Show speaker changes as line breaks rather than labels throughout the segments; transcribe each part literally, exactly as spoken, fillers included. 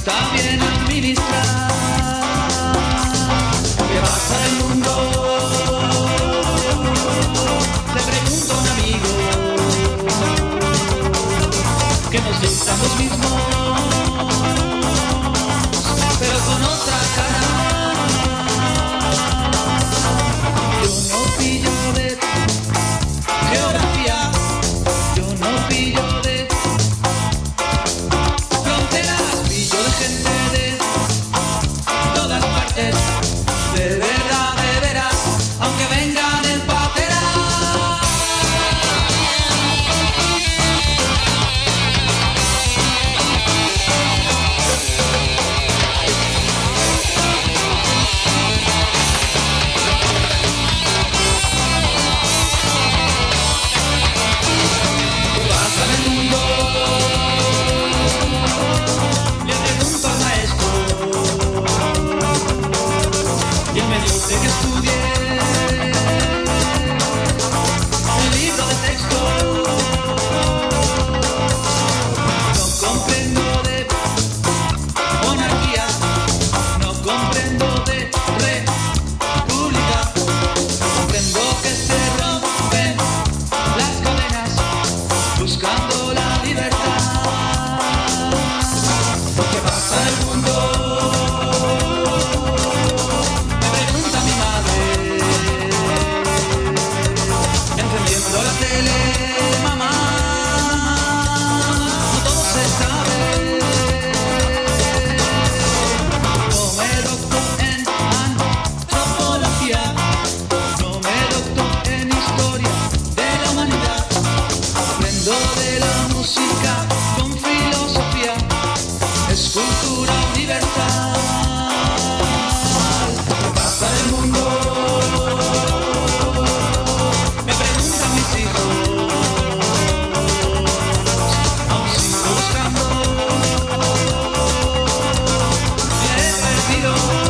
está bien administrar. ¿Qué pasa en el mundo? Le pregunto a un amigo que nos dice a los mismos, pero con otra cara. Yo no pillo de geografía, yo no pillo de fronteras, pillo de gente de todas partes, de verdad, de veras, aunque vengan en patera. ¿Qué pasa en el mundo? Le pregunto al maestro y él me dice que estudie un libro de texto. No comprendo de monarquía, no comprendo de república, comprendo que se rompen las cadenas buscando la libertad. ¿Qué pasa en el mundo? Me pregunta mi madre, encendiendo la tele, mamá, no todo se sabe. No me docto en antropología, no me docto en historia de la humanidad, aprendo de la música con filosofía, es cultura universal. ¿Qué pasa en el mundo? Me preguntan mis hijos, aún sigo buscando, me he perdido.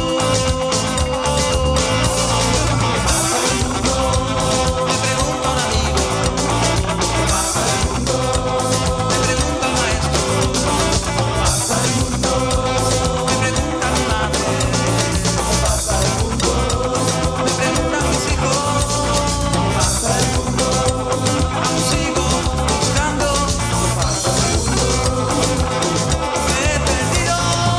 ¿Qué pasa en el mundo? Me pregunta un amigo. ¿Qué pasa en el mundo? Me pregunta el maestro. ¿Qué pasa en el mundo? Me pregunta mi madre. ¿Qué pasa en el mundo? Me preguntan mis hijos. ¿Qué pasa en el mundo? Aún sigo buscando. ¿Qué pasa en el mundo? Me he perdido.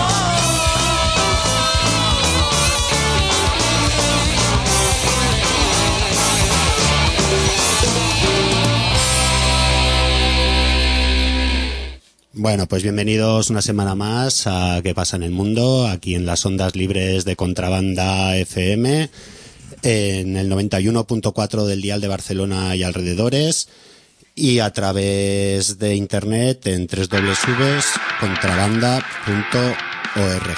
Bueno, pues bienvenidos una semana más a ¿Qué pasa en el mundo? Aquí en las ondas libres de Contrabanda F M, en el noventa y uno punto cuatro del dial de Barcelona y alrededores, y a través de internet en doble u doble u doble u punto contrabanda punto org.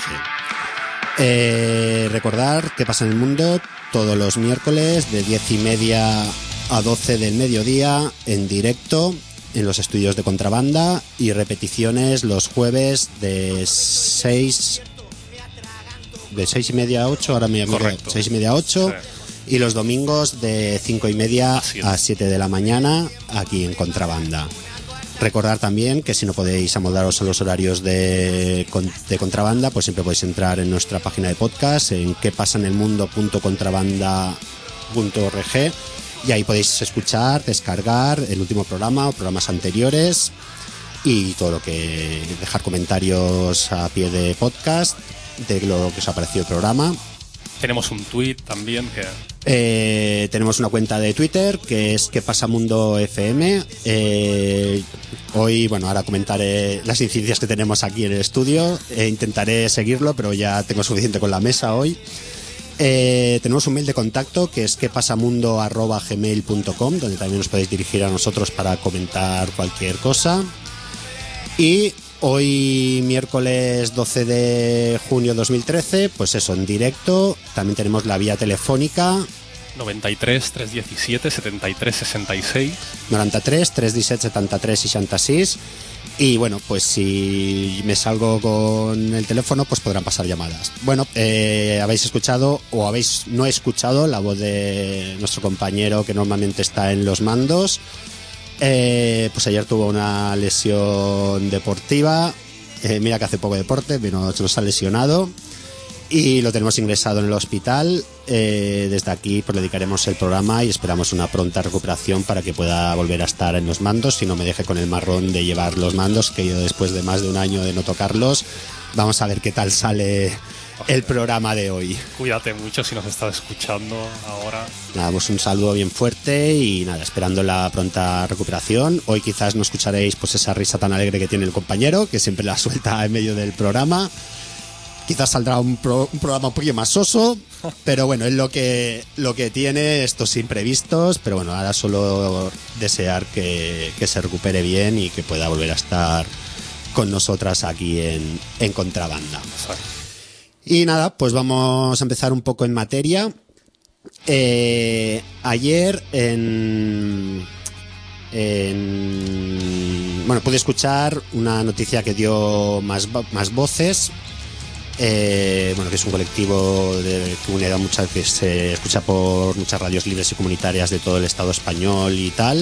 Eh, recordar ¿Qué pasa en el mundo? Todos los miércoles de diez y media a doce del mediodía en directo en los estudios de Contrabanda, y repeticiones los jueves de seis de seis y media a ocho, ahora me llamo seis y media a ocho, sí. Y los domingos de cinco y media a siete de la mañana aquí en Contrabanda. Recordar también que si no podéis amoldaros a los horarios de, de Contrabanda, pues siempre podéis entrar en nuestra página de podcast en quepasanelmundo punto contrabanda punto org, y ahí podéis escuchar, descargar el último programa o programas anteriores y todo lo que... dejar comentarios a pie de podcast de lo que os ha parecido el programa.
Tenemos un tweet también que...
Eh, tenemos una cuenta de Twitter que es Que pasa Mundo F M. Eh, hoy, bueno, ahora comentaré las incidencias que tenemos aquí en el estudio. Eh, intentaré seguirlo, pero ya tengo suficiente con la mesa hoy. Eh, tenemos un mail de contacto que es quepasamundo arroba gmail punto com, donde también os podéis dirigir a nosotros para comentar cualquier cosa. Y hoy, miércoles doce de junio de dos mil trece, pues eso, en directo. También tenemos la vía telefónica
noventa y tres, tres diecisiete, setenta y tres sesenta y seis
noranta y tres, tres disset, setenta y tres seixanta y seis. Y bueno, pues si me salgo con el teléfono, pues podrán pasar llamadas. Bueno, eh, habéis escuchado o habéis no escuchado la voz de nuestro compañero que normalmente está en los mandos. Eh, pues ayer tuvo una lesión deportiva Eh, mira que hace poco deporte, pero se nos ha lesionado y lo tenemos ingresado en el hospital. Eh, desde aquí pues le dedicaremos el programa y esperamos una pronta recuperación para que pueda volver a estar en los mandos y no me deje con el marrón de llevar los mandos, que yo después de más de un año de no tocarlos, vamos a ver qué tal sale el programa de hoy.
Cuídate mucho si nos estás escuchando ahora.
Nada, pues un saludo bien fuerte y nada, esperando la pronta recuperación. Hoy quizás no escucharéis pues esa risa tan alegre que tiene el compañero, que siempre la suelta en medio del programa. Quizás saldrá un, pro, un programa un poquito más soso, pero bueno, es lo que, lo que tiene estos imprevistos. Pero bueno, ahora solo desear que, que se recupere bien y que pueda volver a estar con nosotras aquí en, en Contrabanda. Y nada, pues vamos a empezar un poco en materia. Eh, ayer en, en... Bueno, pude escuchar una noticia que dio Más, más Voces. Eh, bueno, que es un colectivo de comunidad mucha, que se escucha por muchas radios libres y comunitarias de todo el Estado español y tal.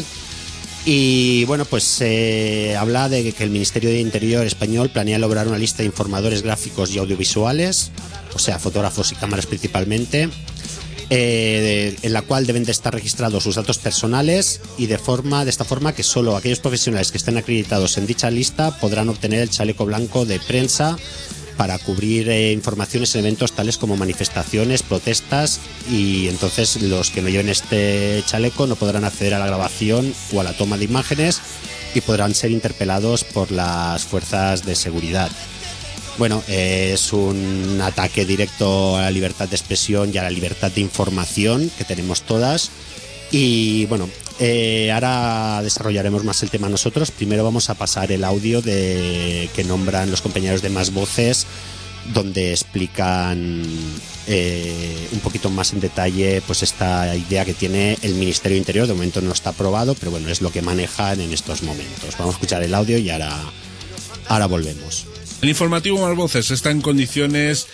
Y bueno, pues se eh, habla de que el Ministerio de Interior español planea elaborar una lista de informadores gráficos y audiovisuales, o sea, fotógrafos y cámaras principalmente, eh, de, en la cual deben de estar registrados sus datos personales y de forma de esta forma que solo aquellos profesionales que estén acreditados en dicha lista podrán obtener el chaleco blanco de prensa para cubrir eh, informaciones en eventos tales como manifestaciones, protestas, y entonces los que no lleven este chaleco no podrán acceder a la grabación o a la toma de imágenes y podrán ser interpelados por las fuerzas de seguridad. Bueno, eh, es un ataque directo a la libertad de expresión y a la libertad de información que tenemos todas. Y bueno, eh, ahora desarrollaremos más el tema nosotros. Primero vamos a pasar el audio de que nombran los compañeros de Más Voces, donde explican eh, un poquito más en detalle pues esta idea que tiene el Ministerio de Interior. De momento no está aprobado, pero bueno, es lo que manejan en estos momentos. Vamos a escuchar el audio y ahora, ahora volvemos.
El informativo Más Voces está en condiciones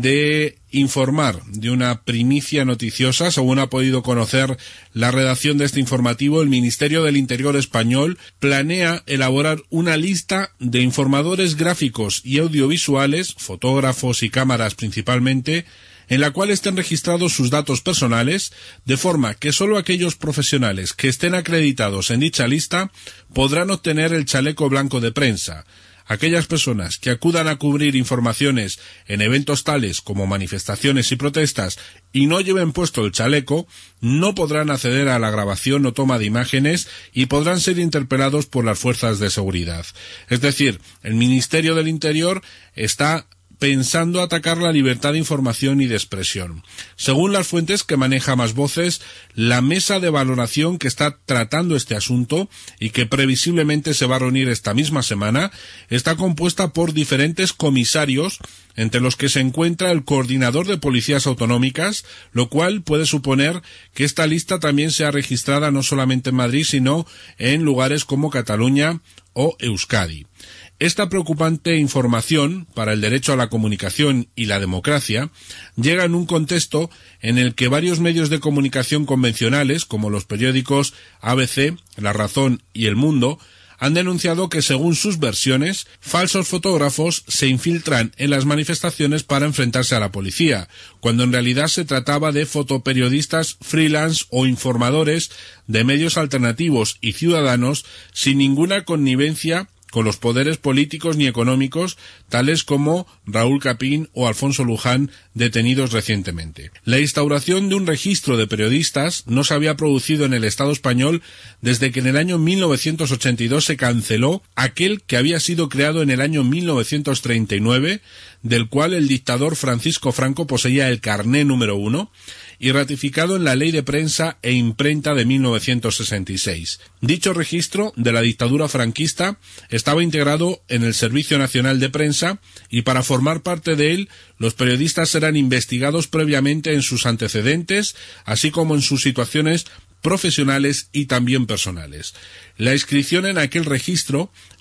de informar de una primicia noticiosa. Según ha podido conocer la redacción de este informativo, el Ministerio del Interior español planea elaborar una lista de informadores gráficos y audiovisuales, fotógrafos y cámaras principalmente, en la cual estén registrados sus datos personales, de forma que solo aquellos profesionales que estén acreditados en dicha lista podrán obtener el chaleco blanco de prensa. Aquellas personas que acudan a cubrir informaciones en eventos tales como manifestaciones y protestas y no lleven puesto el chaleco, no podrán acceder a la grabación o toma de imágenes y podrán ser interpelados por las fuerzas de seguridad. Es decir, el Ministerio del Interior está pensando atacar la libertad de información y de expresión. Según las fuentes que maneja Más Voces, la mesa de valoración que está tratando este asunto y que previsiblemente se va a reunir esta misma semana está compuesta por diferentes comisarios, entre los que se encuentra el coordinador de policías autonómicas, lo cual puede suponer que esta lista también sea registrada no solamente en Madrid, sino en lugares como Cataluña o Euskadi. Esta preocupante información para el derecho a la comunicación y la democracia llega en un contexto en el que varios medios de comunicación convencionales, como los periódicos A B C, La Razón y El Mundo, han denunciado que, según sus versiones, falsos fotógrafos se infiltran en las manifestaciones para enfrentarse a la policía, cuando en realidad se trataba de fotoperiodistas freelance o informadores de medios alternativos y ciudadanos sin ninguna connivencia con los poderes políticos ni económicos, tales como Raúl Capín o Alfonso Luján, detenidos recientemente. La instauración de un registro de periodistas no se había producido en el Estado español desde que en el año mil novecientos ochenta y dos se canceló aquel que había sido creado en el año mil novecientos treinta y nueve, del cual el dictador Francisco Franco poseía el carné número uno, y ratificado en la Ley de Prensa e Imprenta de mil novecientos sesenta y seis. Dicho registro de la dictadura franquista estaba integrado en el Servicio Nacional de Prensa y para formar parte de él los periodistas eran investigados previamente en sus antecedentes, así como en sus situaciones profesionales y también personales. La inscripción en aquel registro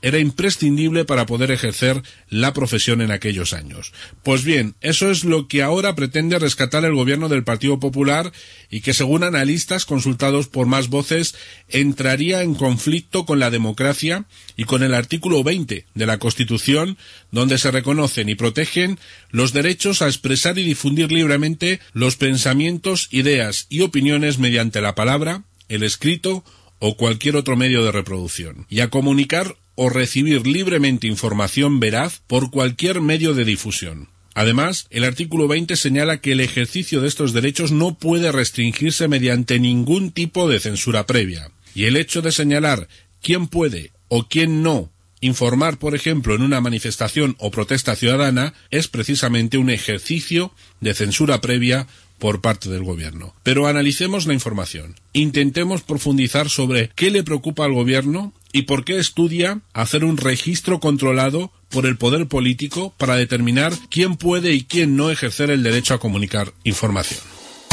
era imprescindible para poder ejercer la profesión en aquellos años. Pues bien, eso es lo que ahora pretende rescatar el gobierno del Partido Popular y que, según analistas consultados por Más Voces, entraría en conflicto con la democracia y con el artículo veinte de la Constitución, donde se reconocen y protegen los derechos a expresar y difundir libremente los pensamientos, ideas y opiniones mediante la palabra, el escrito o cualquier otro medio de reproducción, y a comunicar o recibir libremente información veraz por cualquier medio de difusión. Además, el artículo veinte señala que el ejercicio de estos derechos no puede restringirse mediante ningún tipo de censura previa. Y el hecho de señalar quién puede o quién no informar, por ejemplo, en una manifestación o protesta ciudadana, es precisamente un ejercicio de censura previa por parte del gobierno. Pero analicemos la información. Intentemos profundizar sobre qué le preocupa al gobierno y por qué estudia hacer un registro controlado por el poder político para determinar quién puede y quién no ejercer el derecho a comunicar información.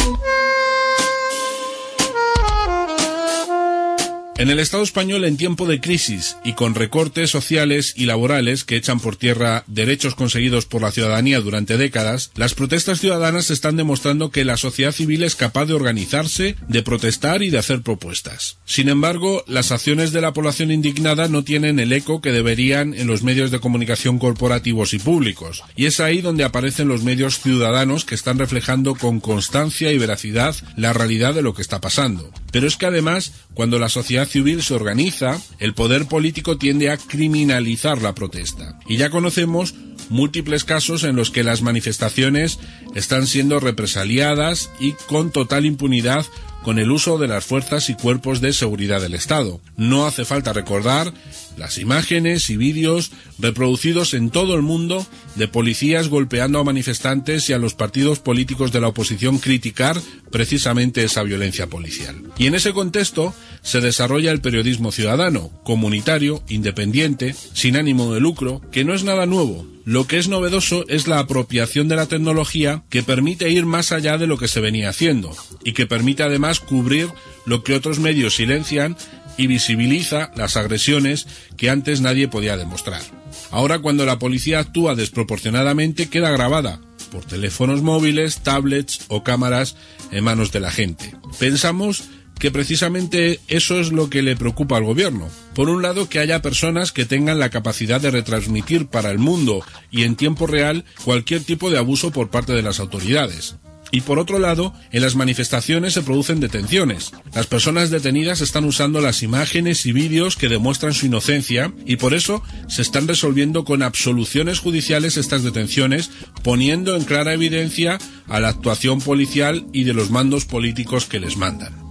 En el Estado español, en tiempo de crisis y con recortes sociales y laborales que echan por tierra derechos conseguidos por la ciudadanía durante décadas, las protestas ciudadanas están demostrando que la sociedad civil es capaz de organizarse, de protestar y de hacer propuestas. Sin embargo, las acciones de la población indignada no tienen el eco que deberían en los medios de comunicación corporativos y públicos, y es ahí donde aparecen los medios ciudadanos que están reflejando con constancia y veracidad la realidad de lo que está pasando. Pero es que además, cuando la sociedad civil se organiza, el poder político tiende a criminalizar la protesta. Y ya conocemos múltiples casos en los que las manifestaciones están siendo represaliadas y con total impunidad con el uso de las fuerzas y cuerpos de seguridad del Estado. No hace falta recordar las imágenes y vídeos reproducidos en todo el mundo de policías golpeando a manifestantes y a los partidos políticos de la oposición criticar precisamente esa violencia policial. Y en ese contexto se desarrolla el periodismo ciudadano, comunitario, independiente, sin ánimo de lucro, que no es nada nuevo. Lo que es novedoso es la apropiación de la tecnología que permite ir más allá de lo que se venía haciendo y que permite además cubrir lo que otros medios silencian y visibiliza las agresiones que antes nadie podía demostrar. Ahora, cuando la policía actúa desproporcionadamente, queda grabada por teléfonos móviles, tablets o cámaras en manos de la gente. Pensamos que precisamente eso es lo que le preocupa al gobierno. Por un lado, que haya personas que tengan la capacidad de retransmitir para el mundo y en tiempo real cualquier tipo de abuso por parte de las autoridades. Y por otro lado, en las manifestaciones se producen detenciones. Las personas detenidas están usando las imágenes y vídeos que demuestran su inocencia y por eso se están resolviendo con absoluciones judiciales estas detenciones, poniendo en clara evidencia a la actuación policial y de los mandos políticos que les mandan.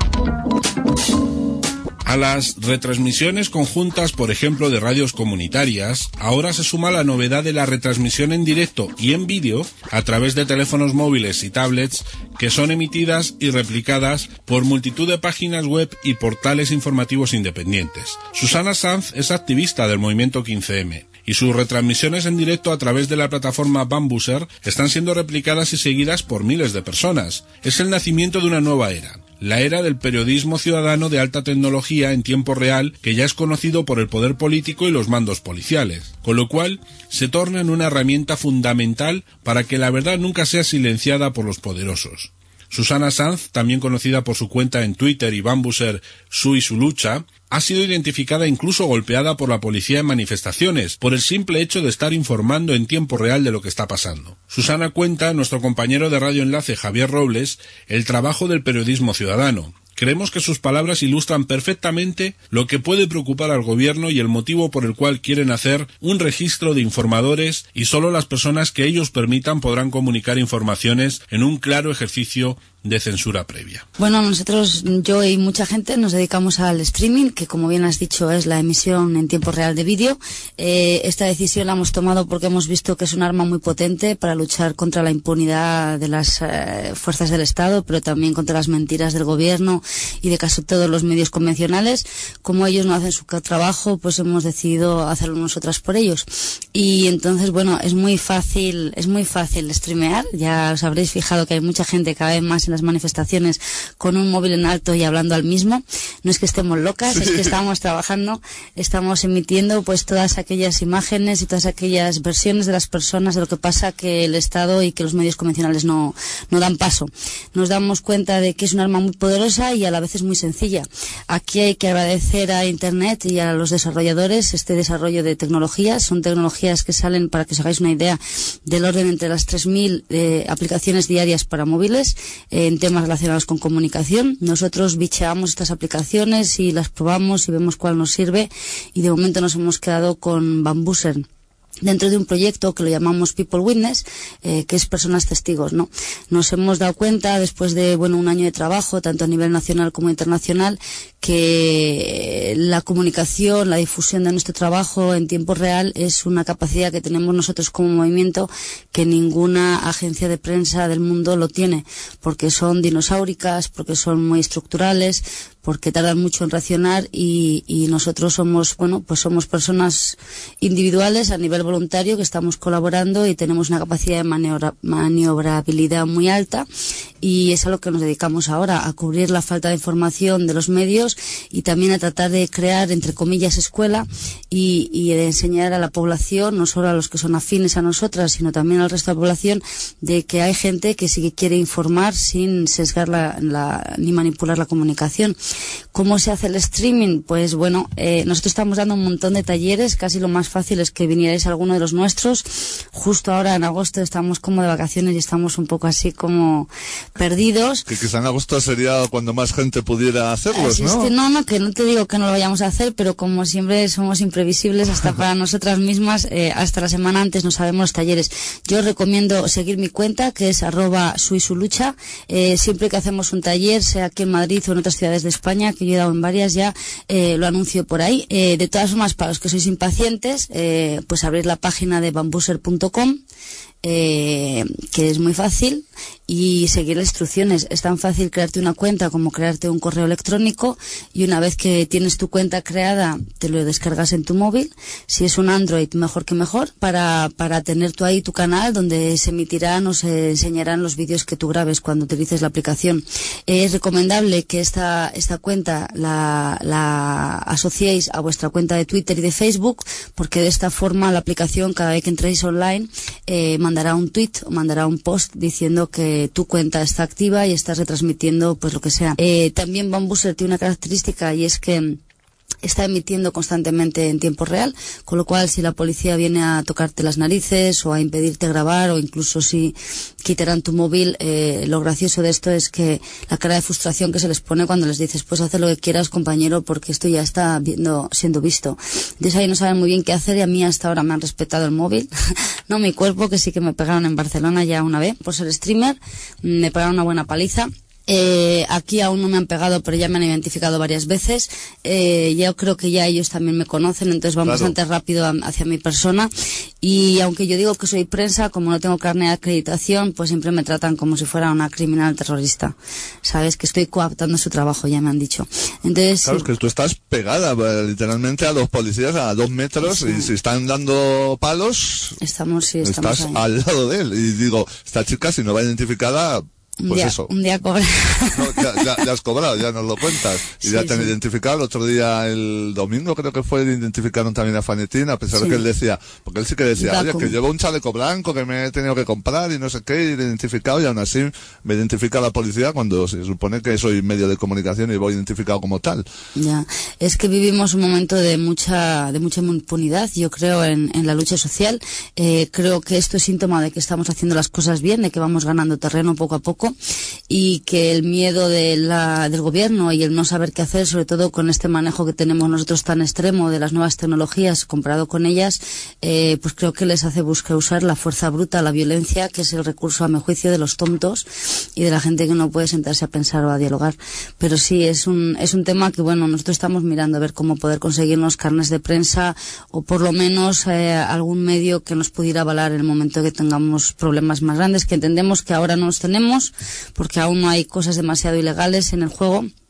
A las retransmisiones conjuntas, por ejemplo, de radios comunitarias, ahora se suma la novedad de la retransmisión en directo y en vídeo a través de teléfonos móviles y tablets que son emitidas y replicadas por multitud de páginas web y portales informativos independientes. Susana Sanz es activista del movimiento quince eme. Y sus retransmisiones en directo a través de la plataforma Bambuser están siendo replicadas y seguidas por miles de personas. Es el nacimiento de una nueva era, la era del periodismo ciudadano de alta tecnología en tiempo real que ya es conocido por el poder político y los mandos policiales, con lo cual se torna en una herramienta fundamental para que la verdad nunca sea silenciada por los poderosos. Susana Sanz, también conocida por su cuenta en Twitter y Bambuser Su y su lucha, ha sido identificada e incluso golpeada por la policía en manifestaciones, por el simple hecho de estar informando en tiempo real de lo que está pasando. Susana cuenta a nuestro compañero de Radio Enlace, Javier Robles, el trabajo del periodismo ciudadano. Creemos que sus palabras ilustran perfectamente lo que puede preocupar al gobierno y el motivo por el cual quieren hacer un registro de informadores y solo las personas que ellos permitan podrán comunicar informaciones en un claro ejercicio de censura previa.
Bueno, nosotros, yo y mucha gente nos dedicamos al streaming, que como bien has dicho es la emisión en tiempo real de vídeo. Eh, esta decisión la hemos tomado porque hemos visto que es un arma muy potente para luchar contra la impunidad de las eh, fuerzas del Estado, pero también contra las mentiras del gobierno y de casi todos los medios convencionales. Como ellos no hacen su trabajo, pues hemos decidido hacerlo nosotras por ellos. Y entonces, bueno, es muy fácil, es muy fácil streamear. Ya os habréis fijado que hay mucha gente cada vez más en en las manifestaciones con un móvil en alto y hablando al mismo. No es que estemos locas, sí. Es que estamos trabajando, estamos emitiendo pues todas aquellas imágenes y todas aquellas versiones de las personas, de lo que pasa que el Estado y que los medios convencionales no, no dan paso. Nos damos cuenta de que es un arma muy poderosa y a la vez es muy sencilla. Aquí hay que agradecer a Internet y a los desarrolladores este desarrollo de tecnologías. Son tecnologías que salen, para que os hagáis una idea, del orden entre las tres mil eh, aplicaciones diarias para móviles eh, en temas relacionados con comunicación. Nosotros bicheamos estas aplicaciones y las probamos y vemos cuál nos sirve, y de momento nos hemos quedado con Bambuser dentro de un proyecto que lo llamamos People Witness, eh, que es personas testigos, ¿no? Nos hemos dado cuenta, después de, bueno, un año de trabajo, tanto a nivel nacional como internacional, que la comunicación, la difusión de nuestro trabajo en tiempo real es una capacidad que tenemos nosotros como movimiento que ninguna agencia de prensa del mundo lo tiene, porque son dinosauricas, porque son muy estructurales, porque tardan mucho en reaccionar, y, y nosotros somos, bueno, pues somos personas individuales a nivel voluntario que estamos colaborando y tenemos una capacidad de maniobra, maniobrabilidad muy alta, y es a lo que nos dedicamos ahora, a cubrir la falta de información de los medios y también a tratar de crear, entre comillas, escuela y, y de enseñar a la población, no solo a los que son afines a nosotras, sino también al resto de la población, de que hay gente que sí que quiere informar sin sesgar la, la, ni manipular la comunicación. ¿Cómo se hace el streaming? Pues bueno, eh, nosotros estamos dando un montón de talleres, casi lo más fácil es que vinierais a alguno de los nuestros. Justo ahora en agosto estamos como de vacaciones y estamos un poco así como perdidos.
Que quizá en agosto sería cuando más gente pudiera hacerlos,
así
¿no?
Es que no, no, que no te digo que no lo vayamos a hacer, pero como siempre somos imprevisibles hasta para nosotras mismas, eh, hasta la semana antes no sabemos los talleres. Yo recomiendo seguir mi cuenta, que es arroba suisulucha. Eh, siempre que hacemos un taller, sea aquí en Madrid o en otras ciudades de España, que yo he dado en varias ya, eh, lo anuncio por ahí. Eh, de todas formas, para los que sois impacientes, eh, pues abrir la página de bambuser punto com, eh, que es muy fácil, y seguir las instrucciones. Es tan fácil crearte una cuenta como crearte un correo electrónico, y una vez que tienes tu cuenta creada te lo descargas en tu móvil. Si es un Android, mejor que mejor, para, para tener tú ahí tu canal donde se emitirán o se enseñarán los vídeos que tú grabes cuando utilices la aplicación. Eh, es recomendable que esta, esta cuenta la, la asociéis a vuestra cuenta de Twitter y de Facebook, porque de esta forma la aplicación, cada vez que entréis online, eh, mandará un tweet o mandará un post diciendo que tu cuenta está activa y estás retransmitiendo pues lo que sea. Eh, también Bambuser tiene una característica, y es que está emitiendo constantemente en tiempo real, con lo cual si la policía viene a tocarte las narices o a impedirte grabar, o incluso si quitarán tu móvil, eh, lo gracioso de esto es que la cara de frustración que se les pone cuando les dices, pues haz lo que quieras, compañero, porque esto ya está viendo, siendo visto. Entonces ahí no saben muy bien qué hacer, y a mí hasta ahora me han respetado el móvil, no mi cuerpo, que sí que me pegaron en Barcelona ya una vez por ser streamer, me pegaron una buena paliza. Eh, aquí aún no me han pegado, pero ya me han identificado varias veces. Eh, yo creo que ya ellos también me conocen, entonces van claro. bastante rápido a, hacia mi persona. Y aunque yo digo que soy prensa, como no tengo carnet de acreditación, pues siempre me tratan como si fuera una criminal terrorista. Sabes que estoy coaptando su trabajo, ya me han dicho. Entonces,
claro, es que tú estás pegada literalmente a los policías a dos metros, sí. Y si están dando palos,
estamos, sí, estamos
estás
ahí.
al lado de él. Y digo, esta chica, si no va identificada,
Un
pues
día,
eso.
un día cobra.
No, ya, ya, ya has cobrado, ya nos lo cuentas. Y sí, ya te han sí. identificado. El otro día, el domingo creo que fue, identificaron también a Fanetín, a pesar sí. de que él decía, porque él sí que decía, oye, que llevo un chaleco blanco que me he tenido que comprar y no sé qué, y identificado, y aún así me identifica la policía cuando se supone que soy medio de comunicación y voy identificado como tal.
Ya, es que vivimos un momento de mucha, de mucha impunidad, yo creo, en, en la lucha social. Eh, creo que esto es síntoma de que estamos haciendo las cosas bien, de que vamos ganando terreno poco a poco. Y que el miedo de la, del gobierno y el no saber qué hacer, sobre todo con este manejo que tenemos nosotros tan extremo de las nuevas tecnologías comparado con ellas, eh, pues creo que les hace buscar usar la fuerza bruta, la violencia, que es el recurso a mi juicio de los tontos y de la gente que no puede sentarse a pensar o a dialogar. Pero sí, es un, es un tema que, bueno, nosotros estamos mirando a ver cómo poder conseguirnos carnes de prensa, o por lo menos eh, algún medio que nos pudiera avalar en el momento que tengamos problemas más grandes, que entendemos que ahora no los tenemos, porque aún no hay cosas demasiado ilegales en el juego.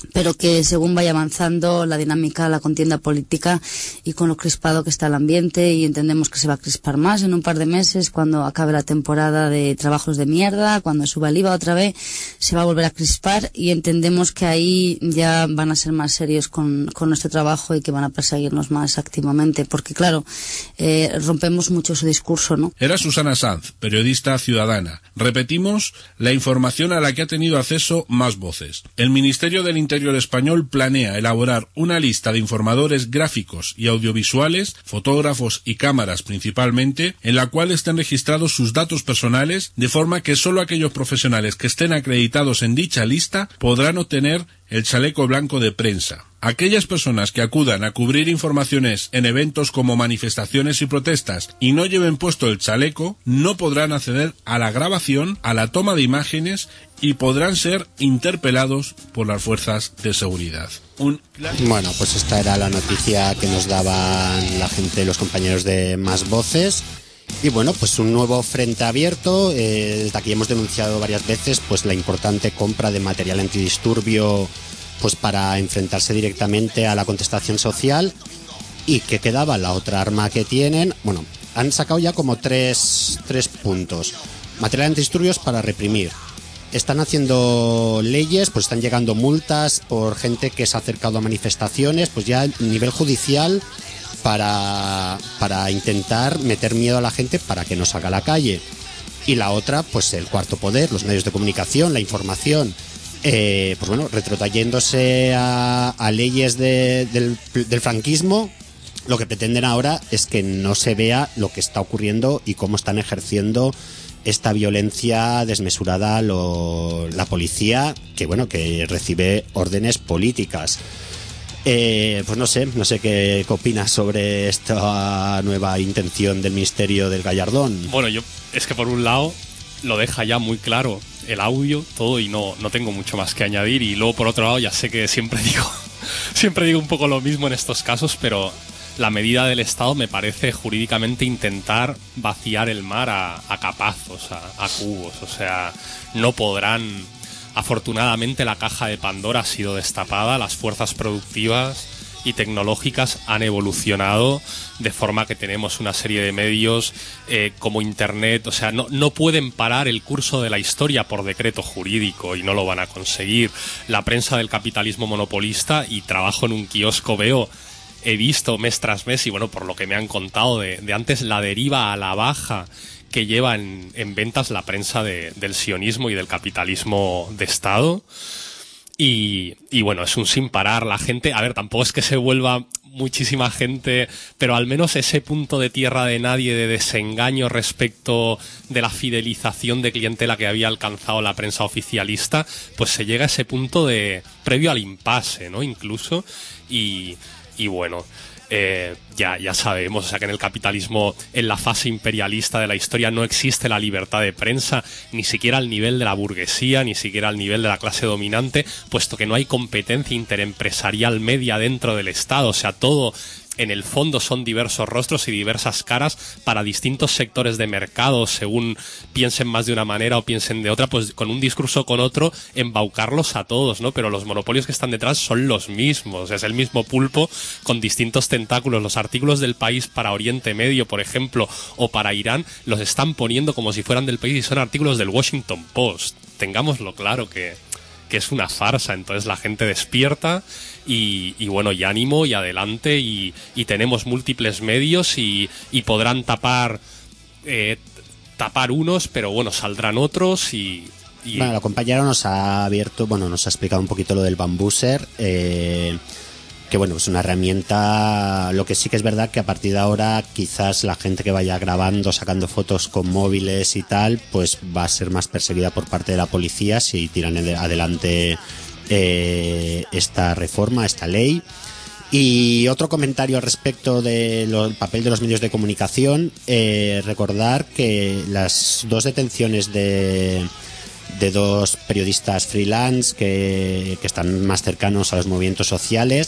pero que según vaya avanzando la dinámica, la contienda política y con lo crispado que está el ambiente, y entendemos que se va a crispar más en un par de meses cuando acabe la temporada de trabajos de mierda, cuando suba el I V A otra vez, se va a volver a crispar, y entendemos que ahí ya van a ser más serios con, con nuestro trabajo y que van a perseguirnos más activamente, porque claro, eh, rompemos mucho su discurso, ¿no?
Era Susana Sanz, periodista ciudadana. Repetimos la información a la que ha tenido acceso Más Voces. El Ministerio del Interior español planea elaborar una lista de informadores gráficos y audiovisuales, fotógrafos y cámaras principalmente, en la cual estén registrados sus datos personales, de forma que solo aquellos profesionales que estén acreditados en dicha lista podrán obtener el chaleco blanco de prensa. Aquellas personas que acudan a cubrir informaciones en eventos como manifestaciones y protestas y no lleven puesto el chaleco no podrán acceder a la grabación, a la toma de imágenes y podrán ser interpelados por las fuerzas de seguridad. Un...
Bueno, pues esta era la noticia que nos daban la gente, los compañeros de Más Voces. Y bueno, pues un nuevo frente abierto. Eh, desde aquí hemos denunciado varias veces pues la importante compra de material antidisturbio pues para enfrentarse directamente a la contestación social. Y que quedaba la otra arma que tienen. Bueno, han sacado ya como tres, tres puntos. Material antidisturbios para reprimir. Están haciendo leyes, pues están llegando multas por gente que se ha acercado a manifestaciones, pues ya a nivel judicial, para, para intentar meter miedo a la gente para que no salga a la calle. Y la otra, pues el cuarto poder, los medios de comunicación, la información. Eh, pues bueno, retrotrayéndose a, a leyes de, del, del franquismo, lo que pretenden ahora es que no se vea lo que está ocurriendo y cómo están ejerciendo esta violencia desmesurada lo, la policía, que bueno, que recibe órdenes políticas. Eh, pues no sé, no sé qué, qué opinas sobre esta nueva intención del Ministerio del Gallardón.
Bueno, yo es que por un lado lo deja ya muy claro el audio, todo, y no, no tengo mucho más que añadir. Y luego por otro lado ya sé que siempre digo siempre digo un poco lo mismo en estos casos, pero la medida del Estado me parece jurídicamente intentar vaciar el mar a, a capazos, a, a cubos. O sea, no podrán. Afortunadamente la caja de Pandora ha sido destapada, las fuerzas productivas y tecnológicas han evolucionado de forma que tenemos una serie de medios eh, como Internet. O sea, no, no pueden parar el curso de la historia por decreto jurídico y no lo van a conseguir. La prensa del capitalismo monopolista, y trabajo en un kiosco, veo, he visto mes tras mes, y bueno, por lo que me han contado de, de antes, la deriva a la baja que lleva en, en ventas la prensa de, del sionismo y del capitalismo de Estado. Y, y bueno, es un sin parar. La gente, a ver, tampoco es que se vuelva muchísima gente, pero al menos ese punto de tierra de nadie, de desengaño respecto de la fidelización de clientela que había alcanzado la prensa oficialista, pues se llega a ese punto de previo al impasse, ¿no? Incluso. Y, y bueno, Eh, ya, ya sabemos, o sea, que en el capitalismo, en la fase imperialista de la historia, no existe la libertad de prensa, ni siquiera al nivel de la burguesía, ni siquiera al nivel de la clase dominante, puesto que no hay competencia interempresarial media dentro del Estado. O sea, todo en el fondo son diversos rostros y diversas caras para distintos sectores de mercado, según piensen más de una manera o piensen de otra, pues con un discurso o con otro, embaucarlos a todos, ¿no? Pero los monopolios que están detrás son los mismos, es el mismo pulpo con distintos tentáculos. Los artículos del País para Oriente Medio, por ejemplo, o para Irán, los están poniendo como si fueran del País y son artículos del Washington Post. Tengámoslo claro que, que es una farsa. Entonces la gente despierta y, y bueno, y ánimo y adelante, y, y tenemos múltiples medios y, y podrán tapar eh, tapar unos, pero bueno, saldrán otros. Y, y...
Bueno, la compañera nos ha abierto, bueno, nos ha explicado un poquito lo del Bambuser, eh, que bueno, es una herramienta. Lo que sí que es verdad que a partir de ahora quizás la gente que vaya grabando, sacando fotos con móviles y tal, pues va a ser más perseguida por parte de la policía si tiran adelante eh, esta reforma, esta ley. Y otro comentario al respecto del papel de los medios de comunicación, eh, recordar que las dos detenciones de de dos periodistas freelance que, que están más cercanos a los movimientos sociales,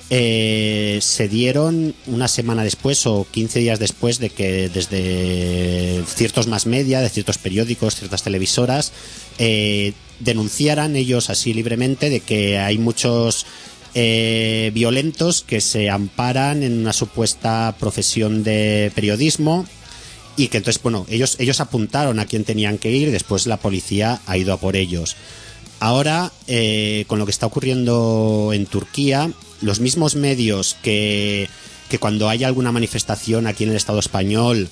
eh, se dieron una semana después o quince días después de que desde ciertos más media, de ciertos periódicos, ciertas televisoras, eh, denunciaran ellos así libremente de que hay muchos eh, violentos que se amparan en una supuesta profesión de periodismo y que entonces, bueno, ellos, ellos apuntaron a quién tenían que ir, después la policía ha ido a por ellos. Ahora, eh, con lo que está ocurriendo en Turquía, los mismos medios que, que cuando hay alguna manifestación aquí en el Estado español,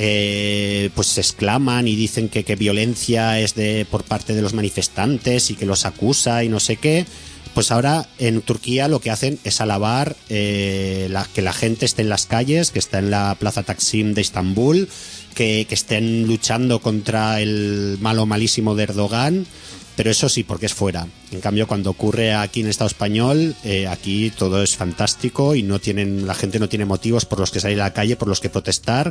eh, pues se exclaman y dicen que, que violencia es de por parte de los manifestantes y que los acusa y no sé qué, pues ahora en Turquía lo que hacen es alabar eh, la, que la gente esté en las calles, que está en la Plaza Taksim de Estambul, que, que estén luchando contra el malo malísimo de Erdogan. Pero eso sí, porque es fuera. En cambio, cuando ocurre aquí en el Estado español, eh, aquí todo es fantástico y no tienen, la gente no tiene motivos por los que salir a la calle, por los que protestar.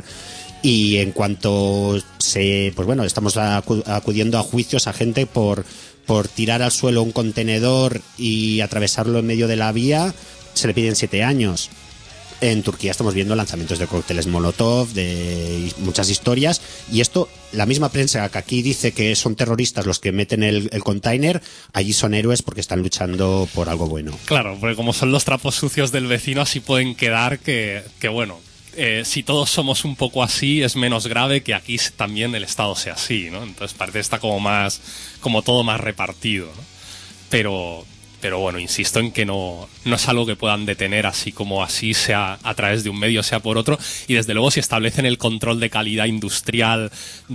Y en cuanto se, pues bueno, estamos acu- acudiendo a juicios a gente por, por tirar al suelo un contenedor y atravesarlo en medio de la vía, se le piden siete años. En Turquía estamos viendo lanzamientos de cócteles Molotov, de muchas historias, y esto, la misma prensa que aquí dice que son terroristas los que meten el, el container, allí son héroes porque están luchando por algo bueno.
Claro, porque como son los trapos sucios del vecino, así pueden quedar que, que bueno, eh, si todos somos un poco así, es menos grave que aquí también el Estado sea así, ¿no? Entonces parece que está como más, como todo más repartido, ¿no? Pero... Pero bueno, insisto en que no, no es algo que puedan detener así como así, sea a través de un medio, sea por otro. Y desde luego si establecen el control de calidad industrial,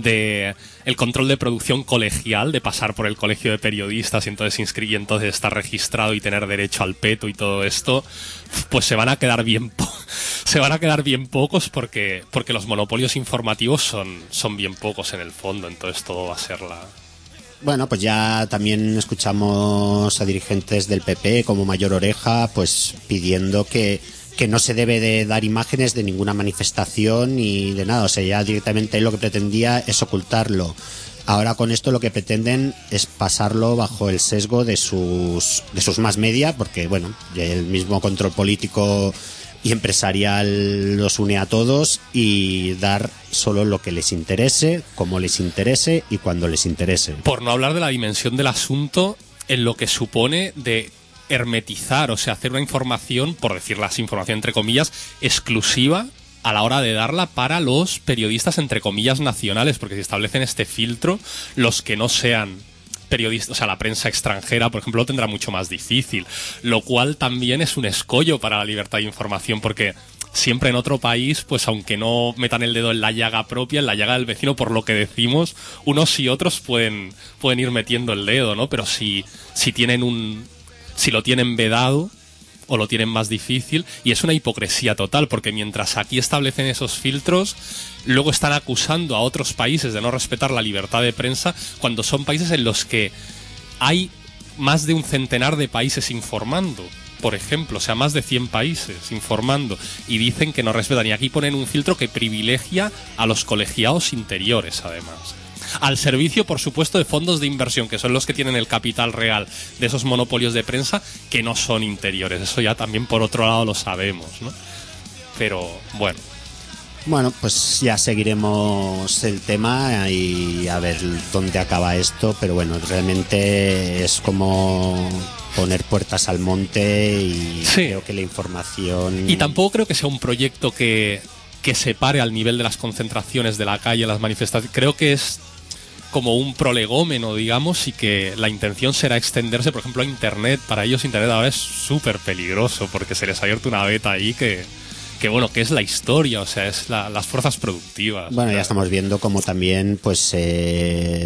de el control de producción colegial, de pasar por el colegio de periodistas y entonces inscribir y entonces estar registrado y tener derecho al peto y todo esto, pues se van a quedar bien po- se van a quedar bien pocos porque, porque los monopolios informativos son, son bien pocos en el fondo. Entonces todo va a ser la...
Bueno, pues ya también escuchamos a dirigentes del P P como Mayor Oreja pues pidiendo que, que no se debe de dar imágenes de ninguna manifestación ni de nada. O sea, ya directamente lo que pretendía es ocultarlo. Ahora con esto lo que pretenden es pasarlo bajo el sesgo de sus, de sus más media, porque bueno, el mismo control político y empresarial los une a todos y dar solo lo que les interese, como les interese y cuando les interese.
Por no hablar de la dimensión del asunto en lo que supone de hermetizar, o sea, hacer una información, por decirla así, información entre comillas, exclusiva a la hora de darla para los periodistas entre comillas nacionales, porque si establecen este filtro, los que no sean periodistas, o sea, la prensa extranjera, por ejemplo, lo tendrá mucho más difícil, lo cual también es un escollo para la libertad de información, porque siempre en otro país, pues aunque no metan el dedo en la llaga propia, en la llaga del vecino, por lo que decimos, unos y otros pueden, pueden ir metiendo el dedo, ¿no? Pero si, si tienen un, si lo tienen vedado, o lo tienen más difícil, y es una hipocresía total, porque mientras aquí establecen esos filtros, luego están acusando a otros países de no respetar la libertad de prensa, cuando son países en los que hay más de un centenar de países informando, por ejemplo, o sea, más de cien países informando, y dicen que no respetan, y aquí ponen un filtro que privilegia a los colegiados interiores, además. Al servicio, por supuesto, de fondos de inversión, que son los que tienen el capital real de esos monopolios de prensa, que no son interiores. Eso ya también, por otro lado, lo sabemos, ¿no? Pero, bueno.
Bueno, pues ya seguiremos el tema y a ver dónde acaba esto, pero bueno, realmente es como poner puertas al monte y sí. Creo que la información...
Y tampoco creo que sea un proyecto que, que separe al nivel de las concentraciones de la calle, las manifestaciones. Creo que es como un prolegómeno, digamos, y que la intención será extenderse, por ejemplo, a Internet. Para ellos Internet ahora es súper peligroso porque se les ha abierto una beta ahí que, que bueno, que es la historia, o sea, es la, las fuerzas productivas.
Bueno,
claro.
Ya estamos viendo como también, pues, eh,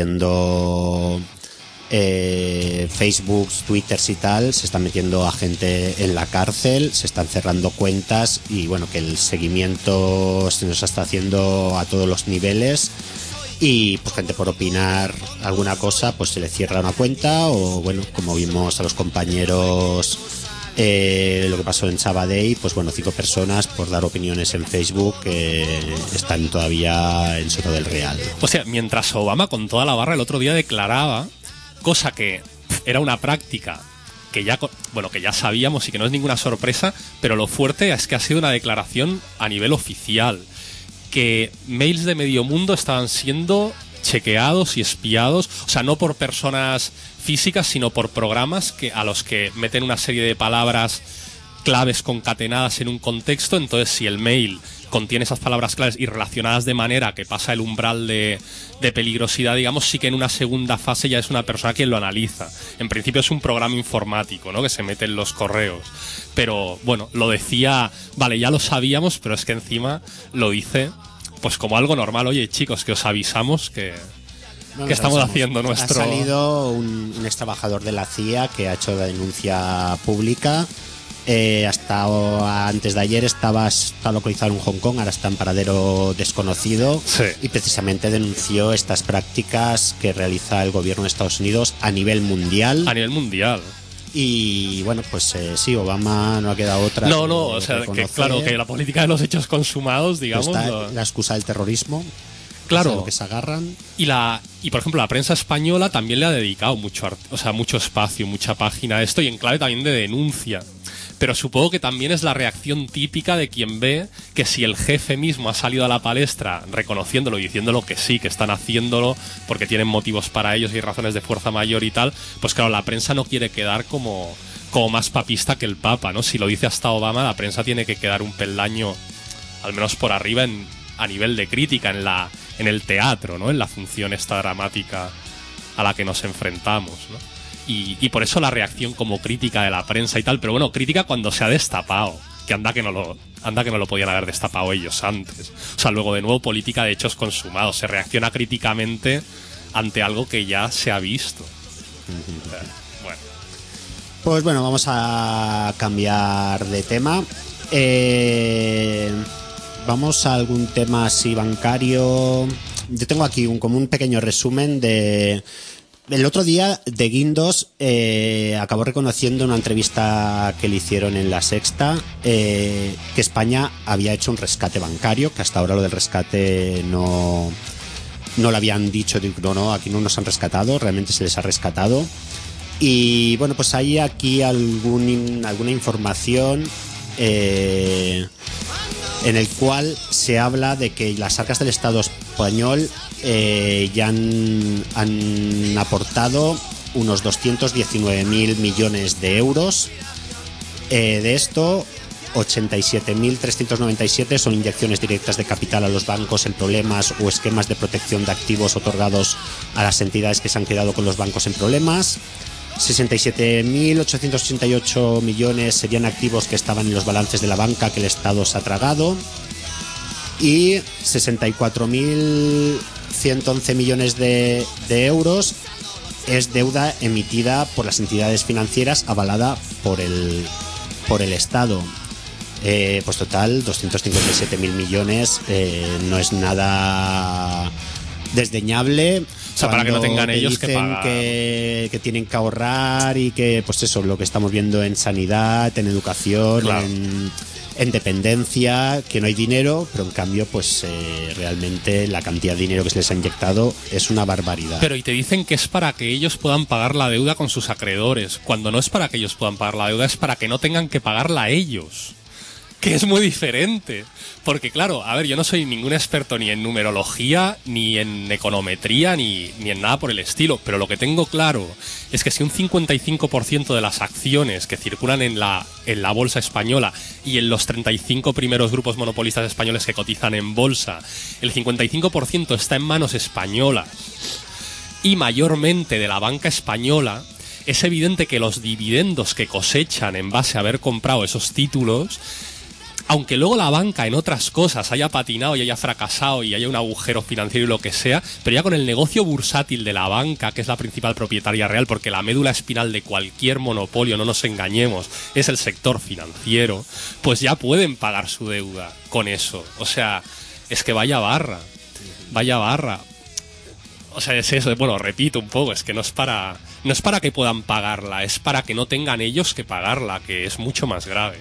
siguiendo eh, Facebook, Twitter y tal, se están metiendo a gente en la cárcel, se están cerrando cuentas y, bueno, que el seguimiento se nos está haciendo a todos los niveles. Y pues gente por opinar alguna cosa pues se le cierra una cuenta o bueno, como vimos a los compañeros eh, lo que pasó en Sabadell, pues bueno, cinco personas por dar opiniones en Facebook eh, están todavía en Soto del Real.
O sea, mientras Obama con toda la barra el otro día declaraba, cosa que era una práctica que ya, bueno, que ya sabíamos y que no es ninguna sorpresa, pero lo fuerte es que ha sido una declaración a nivel oficial, que mails de medio mundo estaban siendo chequeados y espiados, o sea, no por personas físicas, sino por programas que a los que meten una serie de palabras claves concatenadas en un contexto. Entonces, si el mail contiene esas palabras claves y relacionadas de manera que pasa el umbral de, de peligrosidad, digamos, sí que en una segunda fase ya es una persona quien lo analiza. En principio es un programa informático, ¿no?, que se mete en los correos. Pero, bueno, lo decía, vale, ya lo sabíamos, pero es que encima lo dice pues como algo normal. Oye, chicos, que os avisamos que,
no
que estamos
avisamos.
haciendo nuestro...
Ha salido un, un ex trabajador de la C I A que ha hecho la denuncia pública. Eh, hasta antes de ayer estaba, estaba localizado en Hong Kong, ahora está en paradero desconocido.
Sí.
Y precisamente denunció estas prácticas que realiza el gobierno de Estados Unidos a nivel mundial.
A nivel mundial.
Y bueno, pues eh, sí, Obama no ha quedado otra.
No,
que
no, o sea, que
reconocer,
claro, que la política de los hechos consumados, digamos...
está
lo...
la excusa del terrorismo.
Claro.
Es a lo que se agarran.
Y la y por ejemplo la prensa española también le ha dedicado mucho, o sea, mucho espacio, mucha página a esto, y en clave también de denuncia. Pero supongo que también es la reacción típica de quien ve que si el jefe mismo ha salido a la palestra reconociéndolo y diciéndolo que sí, que están haciéndolo porque tienen motivos para ellos y razones de fuerza mayor y tal, pues claro, la prensa no quiere quedar como, como más papista que el Papa, ¿no? Si lo dice hasta Obama, la prensa tiene que quedar un peldaño, al menos por arriba, en, a nivel de crítica, en la en el teatro, ¿no?, en la función esta dramática a la que nos enfrentamos, ¿no? Y, y por eso la reacción como crítica de la prensa y tal, pero bueno, crítica cuando se ha destapado, que anda que no lo anda que no lo podían haber destapado ellos antes. O sea, luego de nuevo política de hechos consumados, se reacciona críticamente ante algo que ya se ha visto. Uh-huh. Eh, bueno.
Pues bueno, vamos a cambiar de tema. Eh, vamos a algún tema así bancario. Yo tengo aquí un, como un pequeño resumen de... El otro día, De Guindos eh, acabó reconociendo en una entrevista que le hicieron en La Sexta eh, que España había hecho un rescate bancario, que hasta ahora lo del rescate no, no lo habían dicho, no, no, aquí no nos han rescatado, realmente se les ha rescatado. Y bueno, pues hay aquí algún, alguna información eh, en el cual se habla de que las arcas del Estado español eh, ya han, han aportado unos doscientos diecinueve mil millones de euros. Eh, de esto, ochenta y siete mil trescientos noventa y siete son inyecciones directas de capital a los bancos en problemas o esquemas de protección de activos otorgados a las entidades que se han quedado con los bancos en problemas. sesenta y siete mil ochocientos ochenta y ocho millones serían activos que estaban en los balances de la banca que el Estado se ha tragado. Y sesenta y cuatro mil ciento once millones de, de euros es deuda emitida por las entidades financieras avalada por el, por el Estado. Eh, pues total, doscientos cincuenta y siete mil millones, eh, no es nada desdeñable.
O sea, para que no tengan ellos que pagar.
Que, que tienen que ahorrar y que, pues eso, lo que estamos viendo en sanidad, en educación, claro, en, en dependencia, que no hay dinero, pero en cambio, pues eh, realmente la cantidad de dinero que se les ha inyectado es una barbaridad.
Pero y te dicen que es para que ellos puedan pagar la deuda con sus acreedores, cuando no es para que ellos puedan pagar la deuda, es para que no tengan que pagarla a ellos. Que es muy diferente. Porque claro, a ver, yo no soy ningún experto ni en numerología, ni en econometría, ni, ni en nada por el estilo, pero lo que tengo claro es que si un cincuenta y cinco por ciento de las acciones que circulan en la, en la bolsa española y en los treinta y cinco primeros grupos monopolistas españoles que cotizan en bolsa, el cincuenta y cinco por ciento está en manos españolas y mayormente de la banca española, es evidente que los dividendos que cosechan en base a haber comprado esos títulos, aunque luego la banca en otras cosas haya patinado y haya fracasado y haya un agujero financiero y lo que sea, pero ya con el negocio bursátil de la banca, que es la principal propietaria real, porque la médula espinal de cualquier monopolio, no nos engañemos, es el sector financiero, pues ya pueden pagar su deuda con eso. O sea, es que vaya barra, vaya barra. O sea, es eso, bueno, repito un poco, es que no es para, no es para que puedan pagarla, es para que no tengan ellos que pagarla, que es mucho más grave.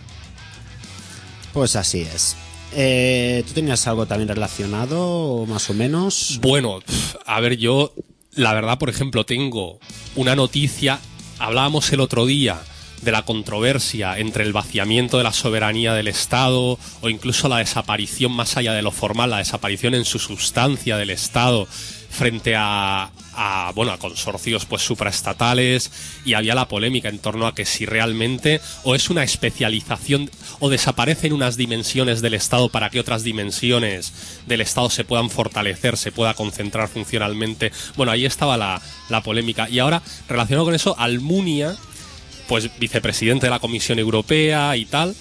Pues así es. Eh, ¿Tú tenías algo también relacionado, más o menos?
Bueno, a ver, yo, la verdad, por ejemplo, tengo una noticia. Hablábamos el otro día de la controversia entre el vaciamiento de la soberanía del Estado o incluso la desaparición más allá de lo formal, la desaparición en su sustancia del Estado frente a, a bueno a consorcios pues supraestatales, y había la polémica en torno a que si realmente o es una especialización o desaparecen unas dimensiones del Estado para que otras dimensiones del Estado se puedan fortalecer, se pueda concentrar funcionalmente. Bueno, ahí estaba la, la polémica. Y ahora, relacionado con eso, Almunia, pues vicepresidente de la Comisión Europea y tal,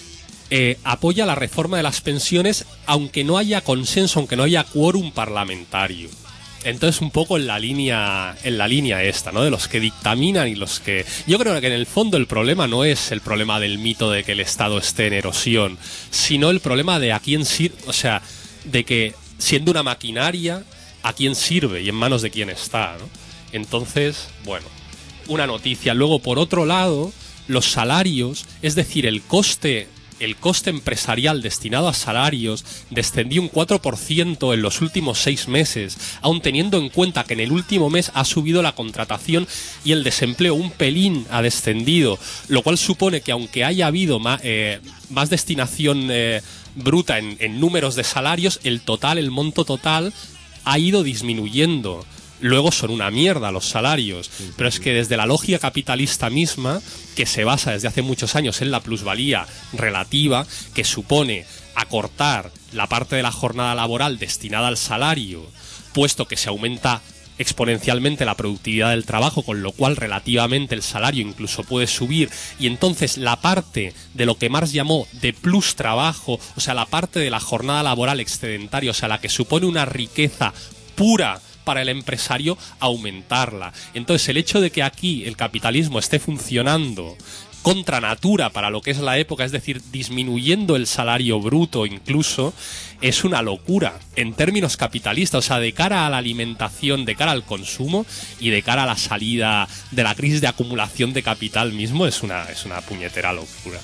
eh, apoya la reforma de las pensiones aunque no haya consenso, aunque no haya quórum parlamentario. Entonces, un poco en la línea en la línea esta, ¿no? De los que dictaminan y los que... Yo creo que en el fondo el problema no es el problema del mito de que el Estado esté en erosión, sino el problema de a quién sirve, o sea, de que siendo una maquinaria, a quién sirve y en manos de quién está, ¿no? Entonces, bueno, una noticia. Luego, por otro lado, los salarios, es decir, el coste... El coste empresarial destinado a salarios descendió un cuatro por ciento en los últimos seis meses, aun teniendo en cuenta que en el último mes ha subido la contratación y el desempleo un pelín ha descendido, lo cual supone que aunque haya habido más, eh, más destinación eh, bruta en, en números de salarios, el total, el monto total ha ido disminuyendo. Luego son una mierda los salarios, pero es que desde la lógica capitalista misma, que se basa desde hace muchos años en la plusvalía relativa, que supone acortar la parte de la jornada laboral destinada al salario, puesto que se aumenta exponencialmente la productividad del trabajo, con lo cual relativamente el salario incluso puede subir, y entonces la parte de lo que Marx llamó de plus trabajo, o sea, la parte de la jornada laboral excedentaria, o sea, la que supone una riqueza pura para el empresario, aumentarla. Entonces, el hecho de que aquí el capitalismo esté funcionando contra natura para lo que es la época, es decir, disminuyendo el salario bruto incluso, es una locura en términos capitalistas, o sea, de cara a la alimentación, de cara al consumo y de cara a la salida de la crisis de acumulación de capital mismo, es una, es una puñetera locura.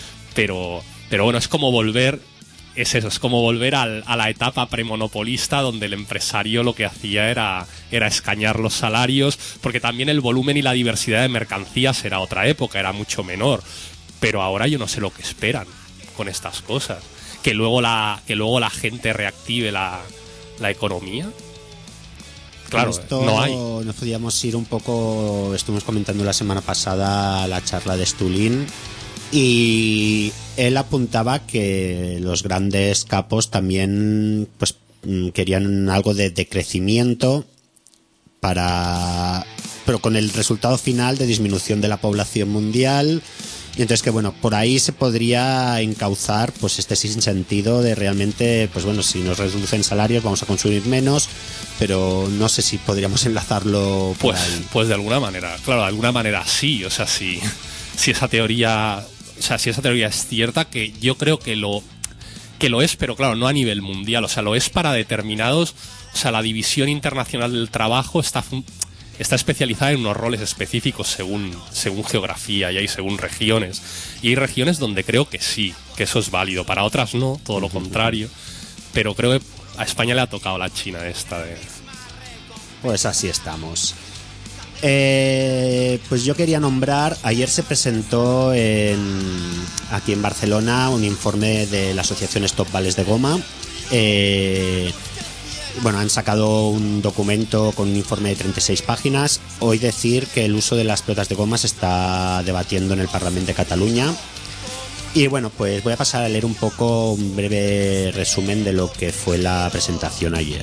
Pero, pero bueno, es como volver... Es eso, es como volver al, a la etapa premonopolista, donde el empresario lo que hacía era, era escañar los salarios, porque también el volumen y la diversidad de mercancías era otra época, era mucho menor. Pero ahora yo no sé lo que esperan con estas cosas. Que luego la, que luego la gente reactive la, la economía. Claro,
esto
no hay.
Nos podíamos ir un poco, estuvimos comentando la semana pasada la charla de Stulin, y él apuntaba que los grandes capos también pues querían algo de, de crecimiento para, pero con el resultado final de disminución de la población mundial. Y entonces que bueno, por ahí se podría encauzar pues este sinsentido de realmente, pues bueno, si nos reducen salarios vamos a consumir menos, pero no sé si podríamos enlazarlo por
pues,
ahí.
Pues de alguna manera, claro, de alguna manera sí, o sea, si, si esa teoría... O sea, si esa teoría es cierta, que yo creo que lo que lo es, pero claro, no a nivel mundial. O sea, lo es para determinados... O sea, la división internacional del trabajo está está especializada en unos roles específicos según, según geografía y hay según regiones. Y hay regiones donde creo que sí, que eso es válido. Para otras no, todo lo contrario. Pero creo que a España le ha tocado la China esta de...
Pues así estamos. Eh, pues yo quería nombrar, ayer se presentó en, aquí en Barcelona un informe de la asociación Stop Vales de Goma. Eh, bueno, han sacado un documento con un informe de treinta y seis páginas. Hoy decir que el uso de las pelotas de goma se está debatiendo en el Parlamento de Cataluña. Y bueno, pues voy a pasar a leer un poco un breve resumen de lo que fue la presentación ayer.